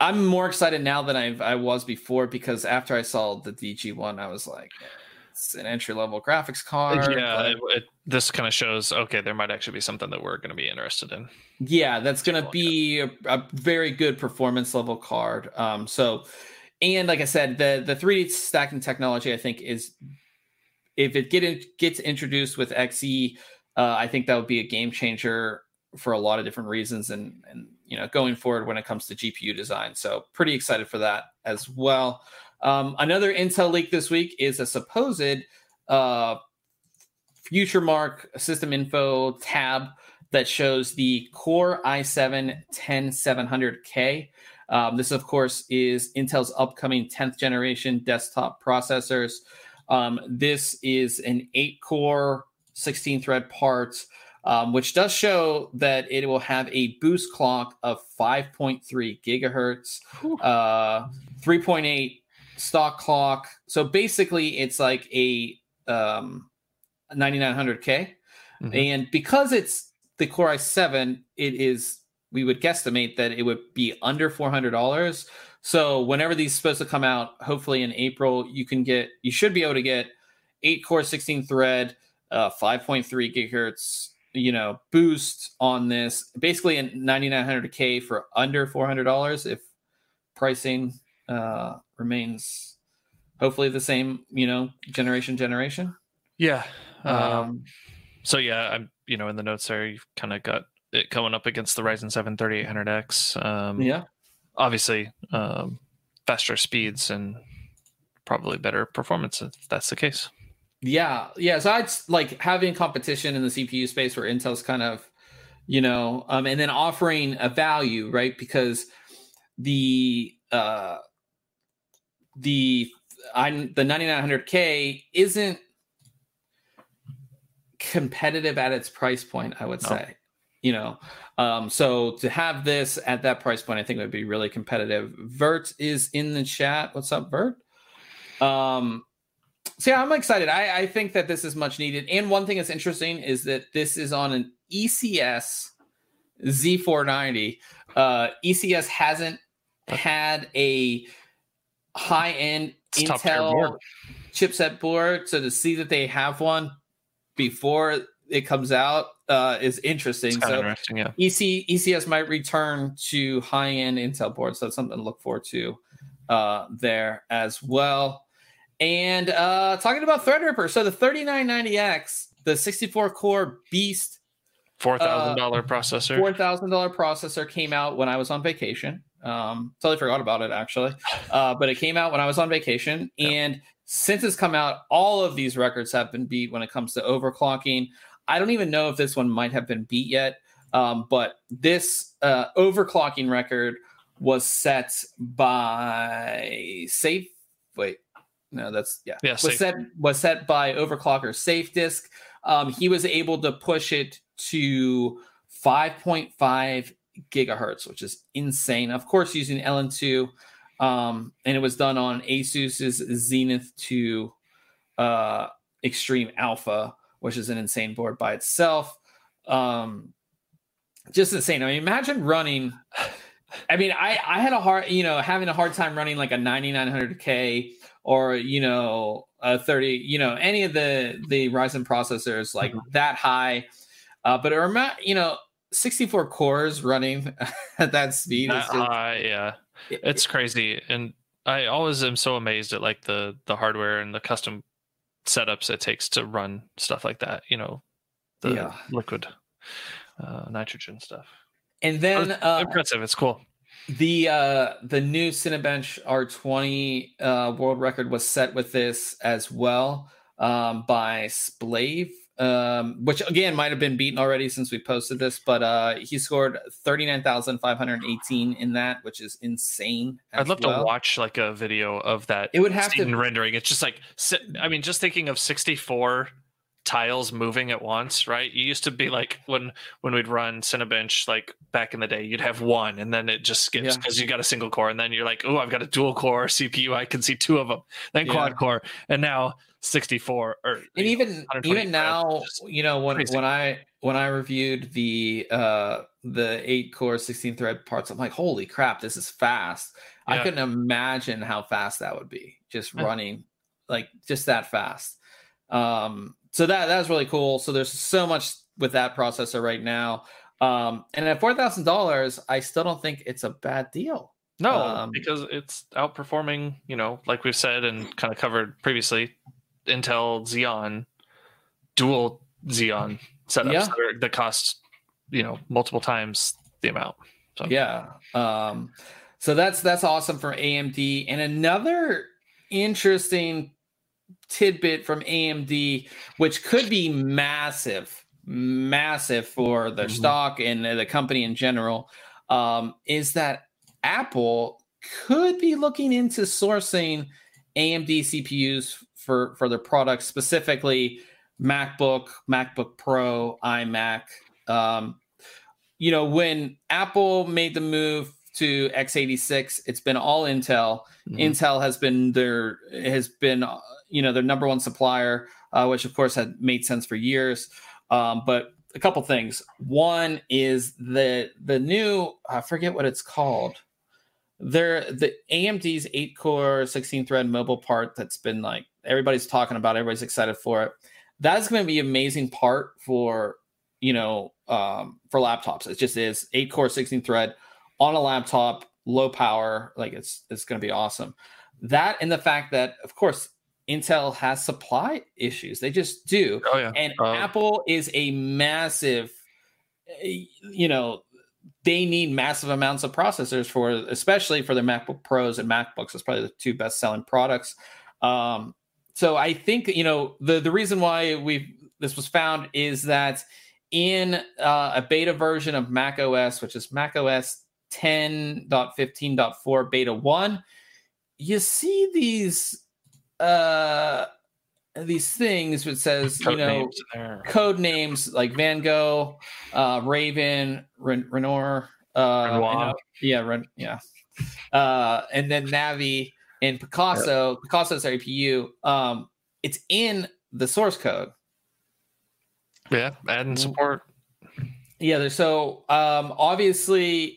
I'm more excited now than I was before, because after I saw the DG1, I was like, it's an entry-level graphics card. Yeah, this kind of shows, okay, there might actually be something that we're going to be interested in. Yeah, that's going to be a very good performance level card. And like I said, the 3D stacking technology, I think, is, if it gets introduced with XE, I think that would be a game changer for a lot of different reasons, and going forward when it comes to GPU design. So pretty excited for that as well. Another Intel leak this week is a supposed FutureMark system info tab that shows the Core i7-10700K. This, of course, is Intel's upcoming 10th generation desktop processors. This is an 8-core, 16-thread part, which does show that it will have a boost clock of 5.3 gigahertz, 3.8 stock clock. So basically, it's like a 9900K. Mm-hmm. And because it's the Core i7, we would guesstimate that it would be under $400. So whenever these are supposed to come out, hopefully in April, you should be able to get 8-core, 16-thread, 5.3 gigahertz, boost on this. Basically a 9900K for under $400 if pricing remains hopefully the same, generation. Yeah. So yeah, I'm, in the notes there, you've kind of got it coming up against the Ryzen 7 3800X. Yeah. Obviously, faster speeds and probably better performance if that's the case. Yeah. So I'd like having competition in the CPU space where Intel's kind of, and then offering a value, right? Because the 9900K isn't competitive at its price point, I would say. So to have this at that price point, I think would be really competitive. Vert is in the chat. What's up, Vert? So yeah, I'm excited. I think that this is much needed. And one thing that's interesting is that this is on an ECS Z490. ECS hasn't had a high-end Intel chipset board. So to see that they have one before it comes out is interesting. So interesting, yeah. ECS might return to high-end Intel boards. So that's something to look forward to there as well. And talking about Threadripper, so the 3990X, the 64-core beast, $4,000 processor. $4,000 processor came out when I was on vacation. Totally forgot about it, actually. But it came out when I was on vacation. Yeah. And since it's come out, all of these records have been beat when it comes to overclocking. I don't even know if this one might have been beat yet. But this overclocking record was set by Safe. Wait. No, that's was set by overclocker SafeDisk. He was able to push it to 5.5 gigahertz, which is insane. Of course, using LN2, and it was done on Asus's Zenith 2 Extreme Alpha, which is an insane board by itself. Just insane. I mean, imagine running. I mean, I had having a hard time running like a 9900K or, a 30, any of the Ryzen processors like that high. But 64 cores running at that speed. Yeah, it's crazy. And I always am so amazed at like the hardware and the custom setups it takes to run stuff like that, liquid nitrogen stuff. And then impressive. It's cool. The new Cinebench R20 world record was set with this as well by Splave, which again might have been beaten already since we posted this, but he scored 39,518 in that, which is insane. I'd love to watch like a video of that. It would have to rendering. It's just like, I mean, just thinking of 64 tiles moving at once, right? You used to be like when we'd run Cinebench like back in the day, you'd have one and then it just skips because you got a single core, and then you're like, oh, I've got a dual core CPU, I can see two of them, then quad core, and now 64 or and even now, when I reviewed the 8-core 16-thread parts, I'm like, holy crap, this is fast. I couldn't imagine how fast that would be just running like just that fast. So that was really cool. So there's so much with that processor right now. And at $4,000, I still don't think it's a bad deal. No, because it's outperforming, like we've said and kind of covered previously, Intel Xeon, dual Xeon setups that cost, multiple times the amount. So. Yeah. So that's awesome for AMD. And another interesting tidbit from AMD, which could be massive for their stock and the company in general, is that Apple could be looking into sourcing AMD CPUs for their products, specifically MacBook Pro, iMac. When Apple made the move to x86, it's been all Intel. Intel has been their number one supplier, which of course had made sense for years. But a couple things. One is the new, I forget what it's called. The AMD's 8-core 16-thread mobile part that's been like everybody's talking about, everybody's excited for it. That's going to be an amazing part for laptops. It just is 8-core 16-thread on a laptop, low power. Like it's going to be awesome. That and the fact that, of course, Intel has supply issues. They just do. Oh, yeah. And Apple is a massive, they need massive amounts of processors especially for their MacBook Pros and MacBooks. It's probably the two best selling products. So I think, the reason why this was found is that in a beta version of Mac OS, which is Mac OS 10.15.4 beta 1, you see these things which says code names like Van Gogh, Raven, Renoir, and then Navi and Picasso. Picasso's APU. It's in the source code. Yeah, adding support. Yeah, so obviously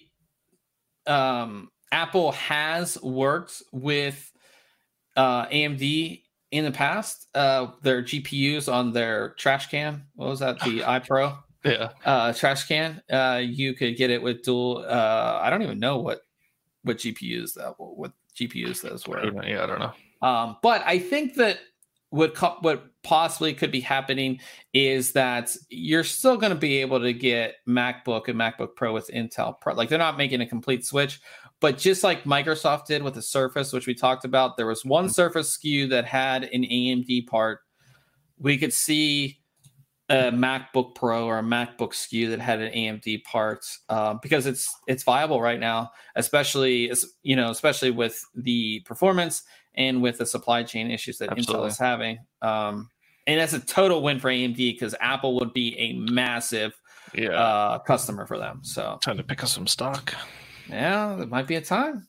Apple has worked with AMD in the past. Their GPUs on their trash can. What was that? The iPro? Yeah. Trash can. You could get it with dual. I don't even know what GPUs those were. Yeah, I don't know. But I think that what possibly could be happening is that you're still going to be able to get MacBook and MacBook Pro with Intel Pro. Like they're not making a complete switch, but just like Microsoft did with the Surface, which we talked about, there was one Surface SKU that had an AMD part. We could see a MacBook Pro or a MacBook SKU that had an AMD part because it's viable right now, especially with the performance and with the supply chain issues that Intel is having. And that's a total win for AMD because Apple would be a massive customer for them. So time to pick up some stock. Yeah, it might be a time,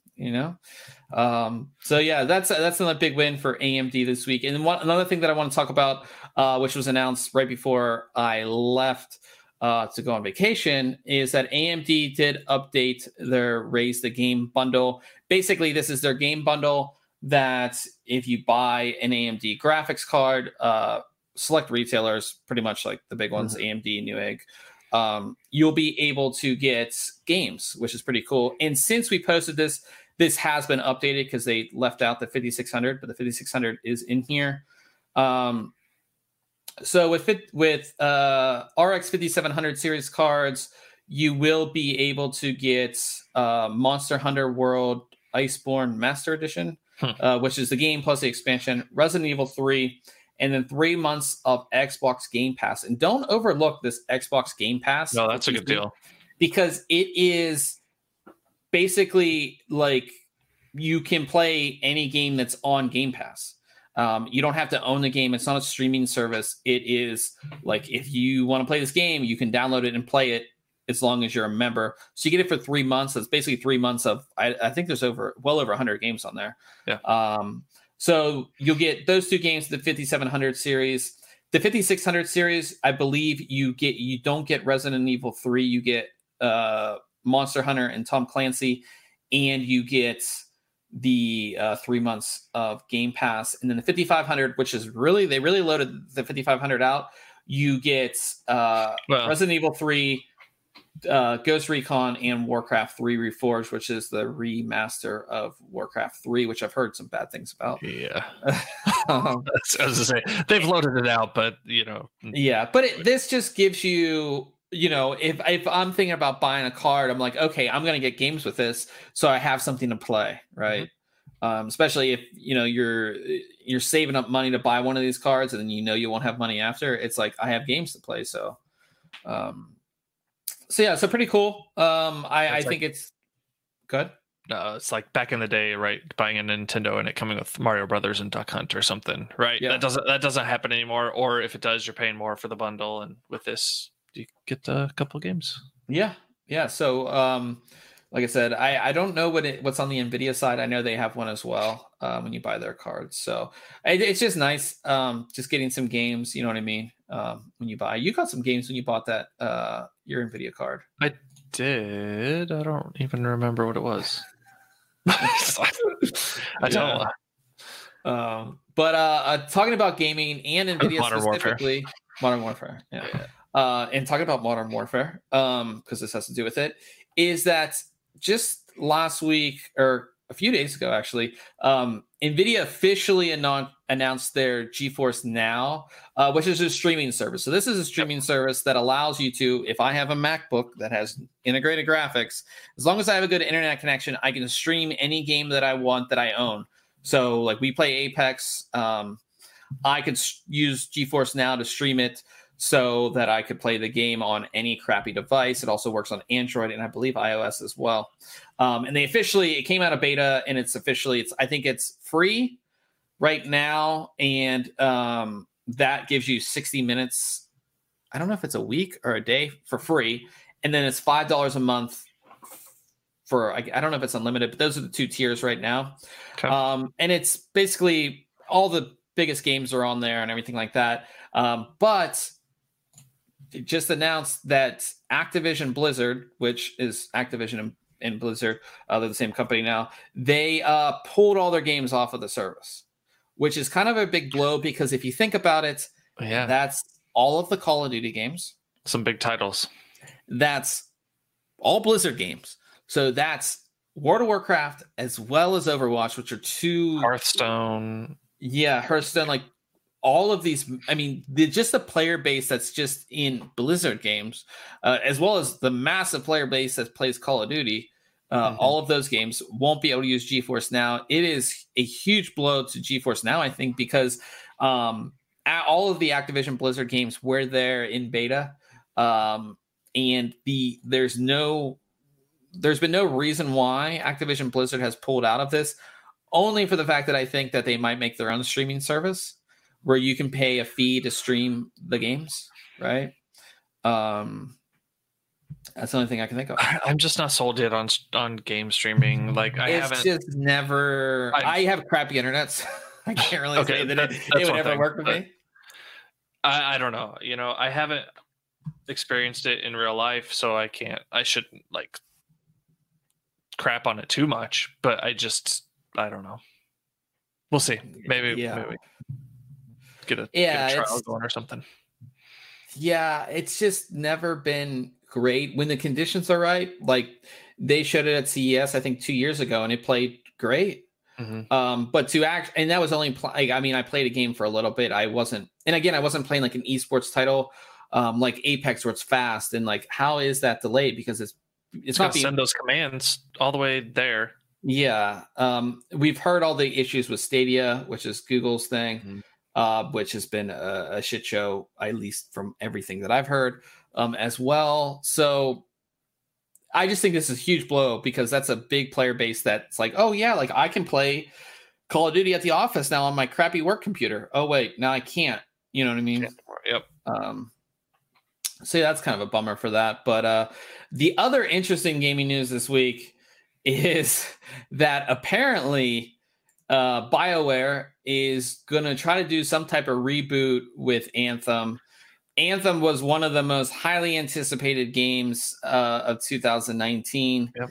So yeah, that's another big win for AMD this week. And another thing that I want to talk about, which was announced right before I left to go on vacation, is that AMD did update their Raise the Game bundle. Basically, this is their game bundle that if you buy an AMD graphics card, select retailers, pretty much like the big ones, AMD, Newegg, you'll be able to get games, which is pretty cool. And since we posted this has been updated because they left out the 5600, but the 5600 is in here. So with RX 5700 series cards, you will be able to get Monster Hunter World Iceborne Master Edition, which is the game plus the expansion, Resident Evil 3, and then 3 months of Xbox Game Pass. And don't overlook this Xbox Game Pass. No, that's a good deal. Because it is basically like you can play any game that's on Game Pass. You don't have to own the game. It's not a streaming service. It is like if you want to play this game, you can download it and play it as long as you're a member. So you get it for 3 months. That's basically 3 months of, I think there's well over 100 games on there. Yeah. So you'll get those 2 games, the 5700 series. The 5600 series, I believe you don't get Resident Evil 3. You get Monster Hunter and Tom Clancy, and you get the 3 months of Game Pass. And then the 5500, which is they really loaded the 5500 out. You get Resident Evil 3, Ghost Recon, and Warcraft 3 Reforged, which is the remaster of Warcraft 3, which I've heard some bad things about. Yeah. I was going to say, they've loaded it out, but, Yeah, but this just gives you, if I'm thinking about buying a card, I'm like, okay, I'm going to get games with this, so I have something to play, right? Mm-hmm. Especially if, you're saving up money to buy one of these cards, and then you won't have money after. It's like, I have games to play, so... So pretty cool. I think it's good. No, it's like back in the day, right? Buying a Nintendo and it coming with Mario Brothers and Duck Hunt or something, right? Yeah. That doesn't happen anymore. Or if it does, you're paying more for the bundle. And with this, you get a couple of games. Yeah. So, like I said, I don't know what's on the Nvidia side. I know they have one as well when you buy their cards. So it's just nice, just getting some games. You know what I mean? When you got some games when you bought that your Nvidia card. I did. I don't even remember what it was. I don't. But talking about gaming and Nvidia specifically, Modern Warfare. Yeah. And talking about Modern Warfare, because this has to do with it, is that just last week or a few days ago, actually, NVIDIA officially announced their GeForce Now, which is a streaming service. So this is a streaming service that allows you to, if I have a MacBook that has integrated graphics, as long as I have a good internet connection, I can stream any game that I want that I own. So like we play Apex, I could use GeForce Now to stream it so that I could play the game on any crappy device. It also works on Android and I believe iOS as well. And it came out of beta, and I think it's free right now. And that gives you 60 minutes. I don't know if it's a week or a day for free. And then it's $5 a month for, I don't know if it's unlimited, but those are the 2 tiers right now. Okay. And it's basically all the biggest games are on there and everything like that. But it just announced that Activision Blizzard, which is Activision and Blizzard, they're the same company now, they pulled all their games off of the service, which is kind of a big blow because if you think about it, that's all of the Call of Duty games. Some big titles. That's all Blizzard games. So that's World of Warcraft as well as Overwatch, which are 2... Hearthstone. Yeah, Hearthstone, like all of these, I mean, just the player base that's just in Blizzard games, as well as the massive player base that plays Call of Duty, all of those games won't be able to use GeForce Now. It is a huge blow to GeForce Now, I think, because all of the Activision Blizzard games were there in beta, and there's been no reason why Activision Blizzard has pulled out of this, only for the fact that I think that they might make their own streaming service where you can pay a fee to stream the games, right? That's the only thing I can think of. I'm just not sold yet on game streaming. Like I have crappy internet. So I can't really say that it would ever work for me. I don't know. I haven't experienced it in real life, so I shouldn't like crap on it too much. But I don't know. We'll see. Maybe get a trial going or something. Yeah, it's just never been great when the conditions are right. Like they showed it at CES, I think 2 years ago, and it played great. Mm-hmm. But to act, and that was only I played a game for a little bit. I wasn't playing like an esports title, like Apex where it's fast and like how is that delayed because it's not send those commands all the way there. Yeah, we've heard all the issues with Stadia, which is Google's thing. Mm-hmm. Which has been a shit show, at least from everything that I've heard as well. So I just think this is a huge blow because that's a big player base that's like, oh yeah, like I can play Call of Duty at the office now on my crappy work computer. Oh wait, now I can't. You know what I mean? Yep. So that's kind of a bummer for that. But the other interesting gaming news this week is that apparently BioWare is going to try to do some type of reboot with Anthem. Anthem was one of the most highly anticipated games of 2019. Yep.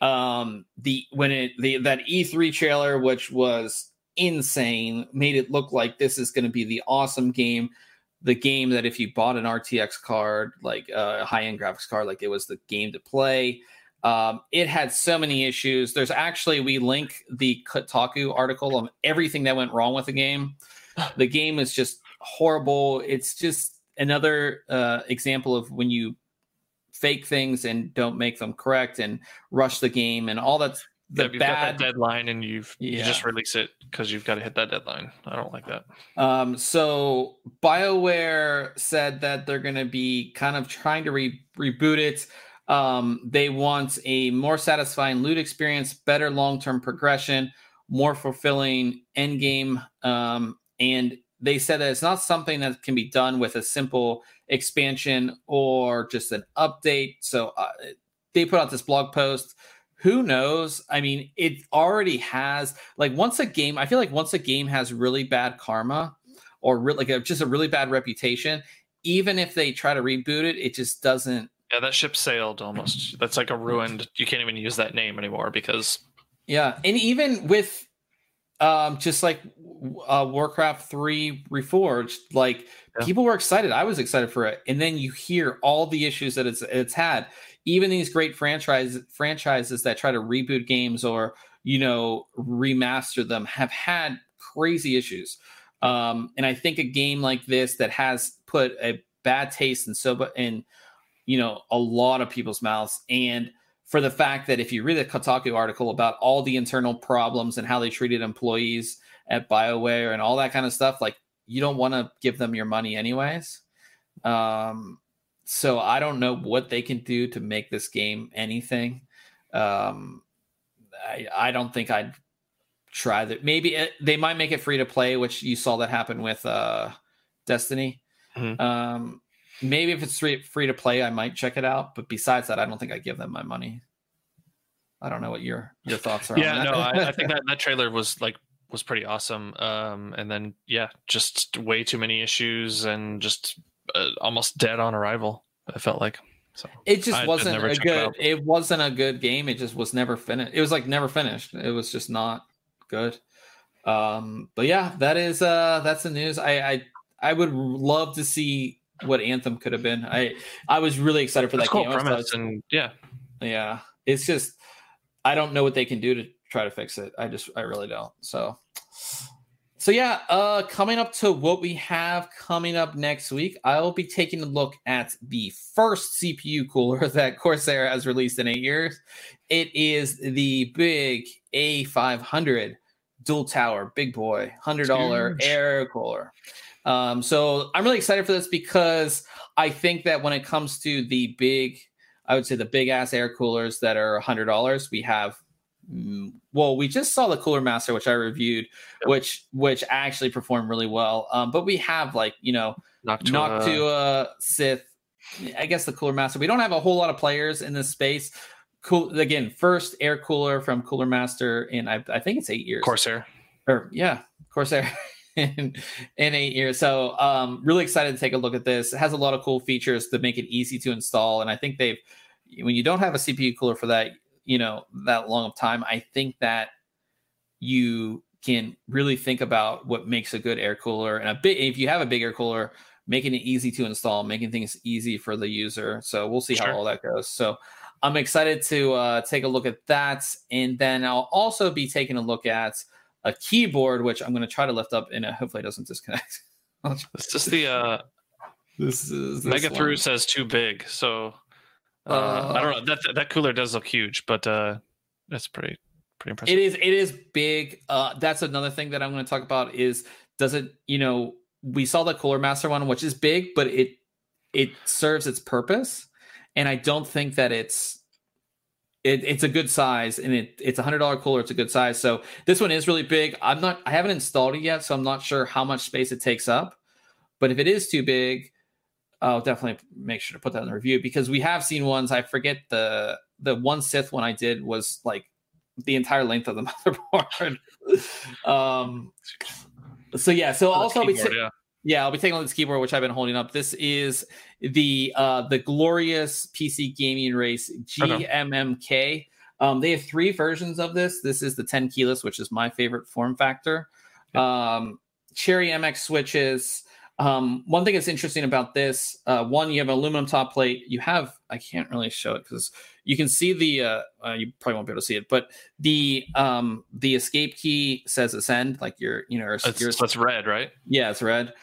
That E3 trailer, which was insane, made it look like this is going to be the awesome game. The game that if you bought an RTX card, like a high-end graphics card, like it was the game to play. It had so many issues. We link the Kotaku article on everything that went wrong with the game. The game is just horrible. It's just another example of when you fake things and don't make them correct and rush the game and all that's the you've bad got that deadline and you just release it because you've got to hit that deadline. I don't like that. So BioWare said that they're going to be kind of trying to reboot it. They want a more satisfying loot experience, better long-term progression, more fulfilling endgame. And they said that it's not something that can be done with a simple expansion or just an update. So they put out this blog post. Who knows? I mean, it already has, like, once a game has really bad karma or just a really bad reputation, even if they try to reboot it, it just doesn't. Yeah, that ship sailed almost. That's like a ruined, you can't even use that name anymore because. Yeah. And even with just like Warcraft 3 Reforged, like people were excited. I was excited for it. And then you hear all the issues that it's had. Even these great franchises that try to reboot games or, remaster them have had crazy issues. And I think a game like this that has put a bad taste in a lot of people's mouths, and for the fact that if you read the Kotaku article about all the internal problems and how they treated employees at BioWare and all that kind of stuff, like, you don't want to give them your money anyways. So I don't know what they can do to make this game anything. I don't think I'd try that. Maybe they might make it free to play, which you saw that happen with Destiny. Mm-hmm. Maybe if it's free to play, I might check it out. But besides that, I don't think I'd give them my money. I don't know what your thoughts are. Yeah, on that. No, I think that trailer was pretty awesome. And then just way too many issues and just almost dead on arrival. I felt like. So it just wasn't a good. It wasn't a good game. It just was never finished. It was like never finished. It was just not good. But yeah, that's the news. I would love to see what Anthem could have been. I was really excited for that game. Premise and yeah. It's just I don't know what they can do to try to fix it. I really don't. So yeah, coming up to what we have coming up next week, I'll be taking a look at the first CPU cooler that Corsair has released in 8 years. It is the big A500 dual tower, big boy, $100 air cooler. So I'm really excited for this because I think that when it comes to the big ass air coolers that are $100, we have. Well, we just saw the Cooler Master, which I reviewed, which actually performed really well. But we have Noctua, Sith. I guess the Cooler Master. We don't have a whole lot of players in this space. Cool. Again, first air cooler from Cooler Master in I think it's 8 years. Corsair. Corsair. in 8 years. So really excited to take a look at this. It has a lot of cool features to make it easy to install. And I think when you don't have a CPU cooler for that, that long of time, I think that you can really think about what makes a good air cooler. And if you have a big air cooler, making it easy to install, making things easy for the user. So we'll see how all that goes. So I'm excited to take a look at that. And then I'll also be taking a look at a keyboard, which I'm going to try to lift up and hopefully it doesn't disconnect. It's just the this Mega Through says too big. So I don't know. That cooler does look huge, but that's pretty impressive. It is big. That's another thing that I'm going to talk about is, does it, we saw the Cooler Master one, which is big, but it serves its purpose. And I don't think that it's it's a good size, and it's $100 cooler. It's a good size. So this one is really big. I haven't installed it yet, so I'm not sure how much space it takes up. But if it is too big, I'll definitely make sure to put that in the review, because we have seen ones. I forget the one Sith one I did was like the entire length of the motherboard. So yeah. So also I'll be taking a look at this keyboard, which I've been holding up. This is the glorious PC gaming race GMMK. They have 3 versions of this. This is the 10 keyless, which is my favorite form factor. Cherry MX switches. One thing that's interesting about this, one, you have an aluminum top plate. You have, I can't really show it because you can see the, you probably won't be able to see it, but the escape key says ascend, like that's red, right? Yeah, it's red.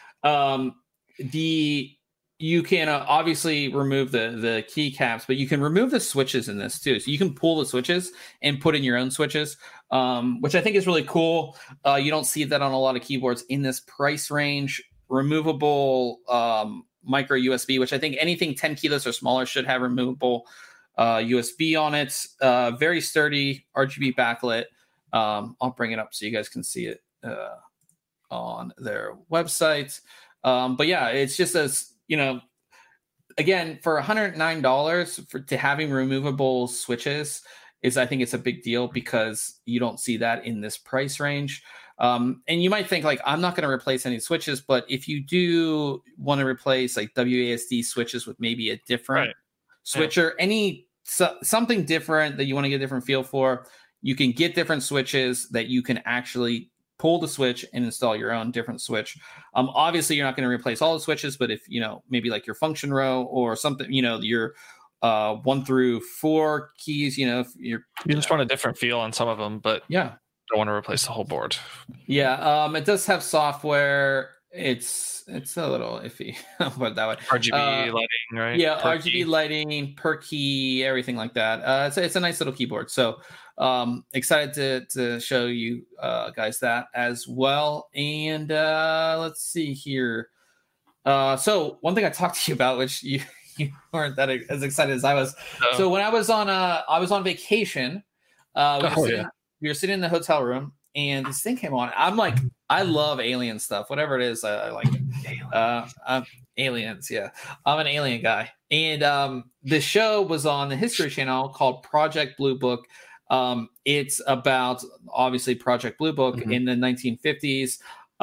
You can obviously remove the keycaps, but you can remove the switches in this too. So you can pull the switches and put in your own switches, which I think is really cool. You don't see that on a lot of keyboards in this price range. Removable micro USB, which I think anything 10 keyless or smaller should have removable USB on it. Very sturdy RGB backlit. I'll bring it up so you guys can see it on their website. But yeah, it's just as, again, for $109 to having removable switches I think it's a big deal, because you don't see that in this price range. And you might think like, I'm not going to replace any switches, but if you do want to replace like WASD switches with maybe a different switcher, something different that you want to get a different feel for, you can get different switches that you can actually pull the switch and install your own different switch. Obviously you're not going to replace all the switches, but if, maybe like your function row or something, your 1 through 4 keys, if you just want a different feel on some of them, but don't want to replace the whole board. It does have software. It's a little iffy, but that way. RGB lighting, right? Yeah, RGB lighting, per key, everything like that. It's a nice little keyboard. So excited to show you guys that as well. And let's see here. So one thing I talked to you about, which you weren't that as excited as I was. No. So when I was on vacation, we were sitting in the hotel room, and this thing came on. I'm like, I love alien stuff, whatever it is. I like it. Aliens. Yeah. I'm an alien guy. And the show was on the History Channel called Project Blue Book. It's about obviously Project Blue Book in the 1950s.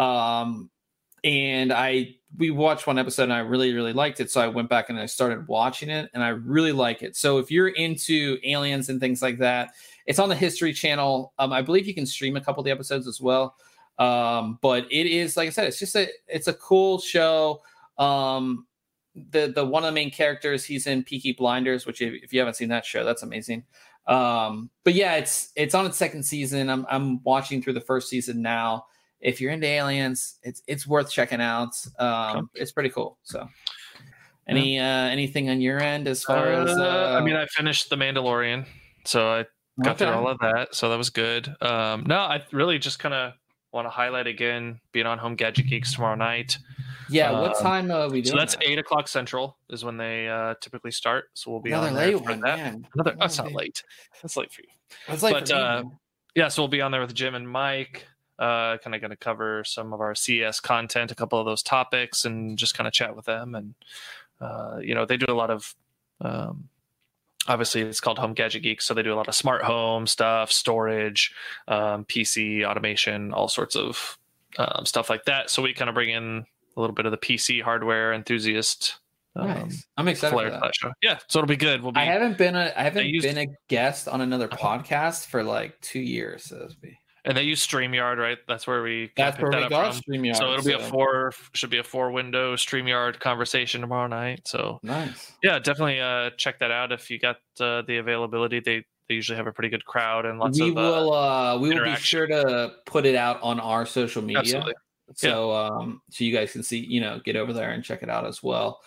And we watched one episode and I really, really liked it. So I went back and I started watching it, and I really like it. So if you're into aliens and things like that, it's on the History Channel. I believe you can stream a couple of the episodes as well. But it is, like I said, it's a cool show. The one of the main characters, he's in Peaky Blinders, which if you haven't seen that show, that's amazing. But yeah, it's on its 2nd season. I'm watching through the 1st season now. If you're into aliens, it's worth checking out. It's pretty cool. So anything on your end as far as I finished The Mandalorian, so I got through all of that, so that was good. No, I really just kind of want to highlight again being on Home Gadget Geeks tomorrow night. Yeah, what time are we doing? So that's 8:00 Central is when they typically start. So we'll be on there late for one, that. man. That's not late. That's late for you. That's late for me. Yeah, so we'll be on there with Jim and Mike. Kind of going to cover some of our CS content, a couple of those topics, and just kind of chat with them. And they do a lot of. Obviously, it's called Home Gadget Geeks, so they do a lot of smart home stuff, storage, PC automation, all sorts of stuff like that. So we kind of bring in a little bit of the PC hardware enthusiast. Nice. I'm excited for that show. Yeah, so it'll be good. I haven't been a guest on another podcast for like 2 years. So it'll be. And they use StreamYard, right? That's where we got StreamYard. So it'll be a 4-window StreamYard conversation tomorrow night. So nice. Yeah, definitely check that out if you got the availability. They usually have a pretty good crowd and lots of. We will be sure to put it out on our social media. Absolutely. So so you guys can see, get over there and check it out as well.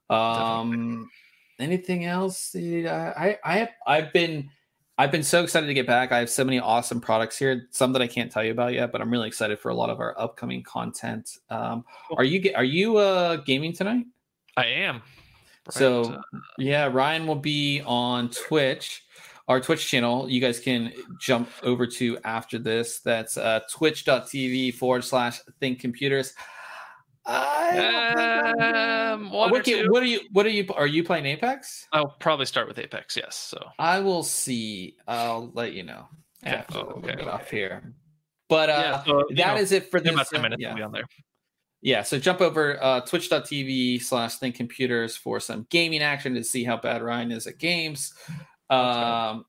Anything else? I've been so excited to get back. I have so many awesome products here, some that I can't tell you about yet, but I'm really excited for a lot of our upcoming content. Are you gaming tonight? I am. Right. So Ryan will be on Twitch. our Twitch channel. You guys can jump over to after this. That's twitch.tv/thinkcomputers. Are you playing Apex? I'll probably start with Apex. Yes. So I will see. I'll let you know after off here. But that is it for this. About 10 minutes, we'll be on there. Yeah, so jump over twitch.tv/thinkcomputers for some gaming action to see how bad Ryan is at games. I've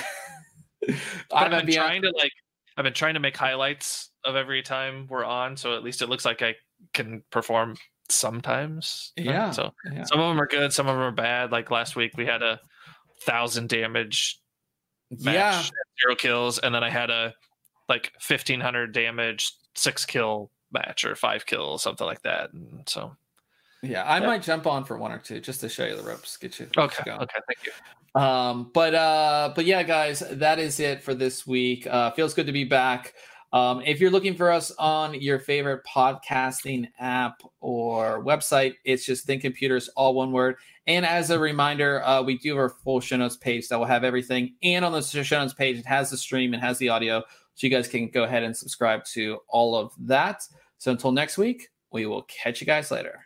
been trying to make highlights of every time we're on, so at least it looks like I can perform sometimes. Yeah. So some of them are good, some of them are bad. Like last week we had 1,000 damage match, 0 kills, and then I had a 1,500 damage 6 kill match or 5 kills, something like that. And so I might jump on for 1 or 2 just to show you the ropes, get you going. Okay, thank you. But yeah, guys, that is it for this week. Feels good to be back. If you're looking for us on your favorite podcasting app or website, it's just Think Computers, all one word. And as a reminder, we do have our full show notes page that will have everything. And on the show notes page, it has the stream and has the audio, so you guys can go ahead and subscribe to all of that. So until next week, we will catch you guys later.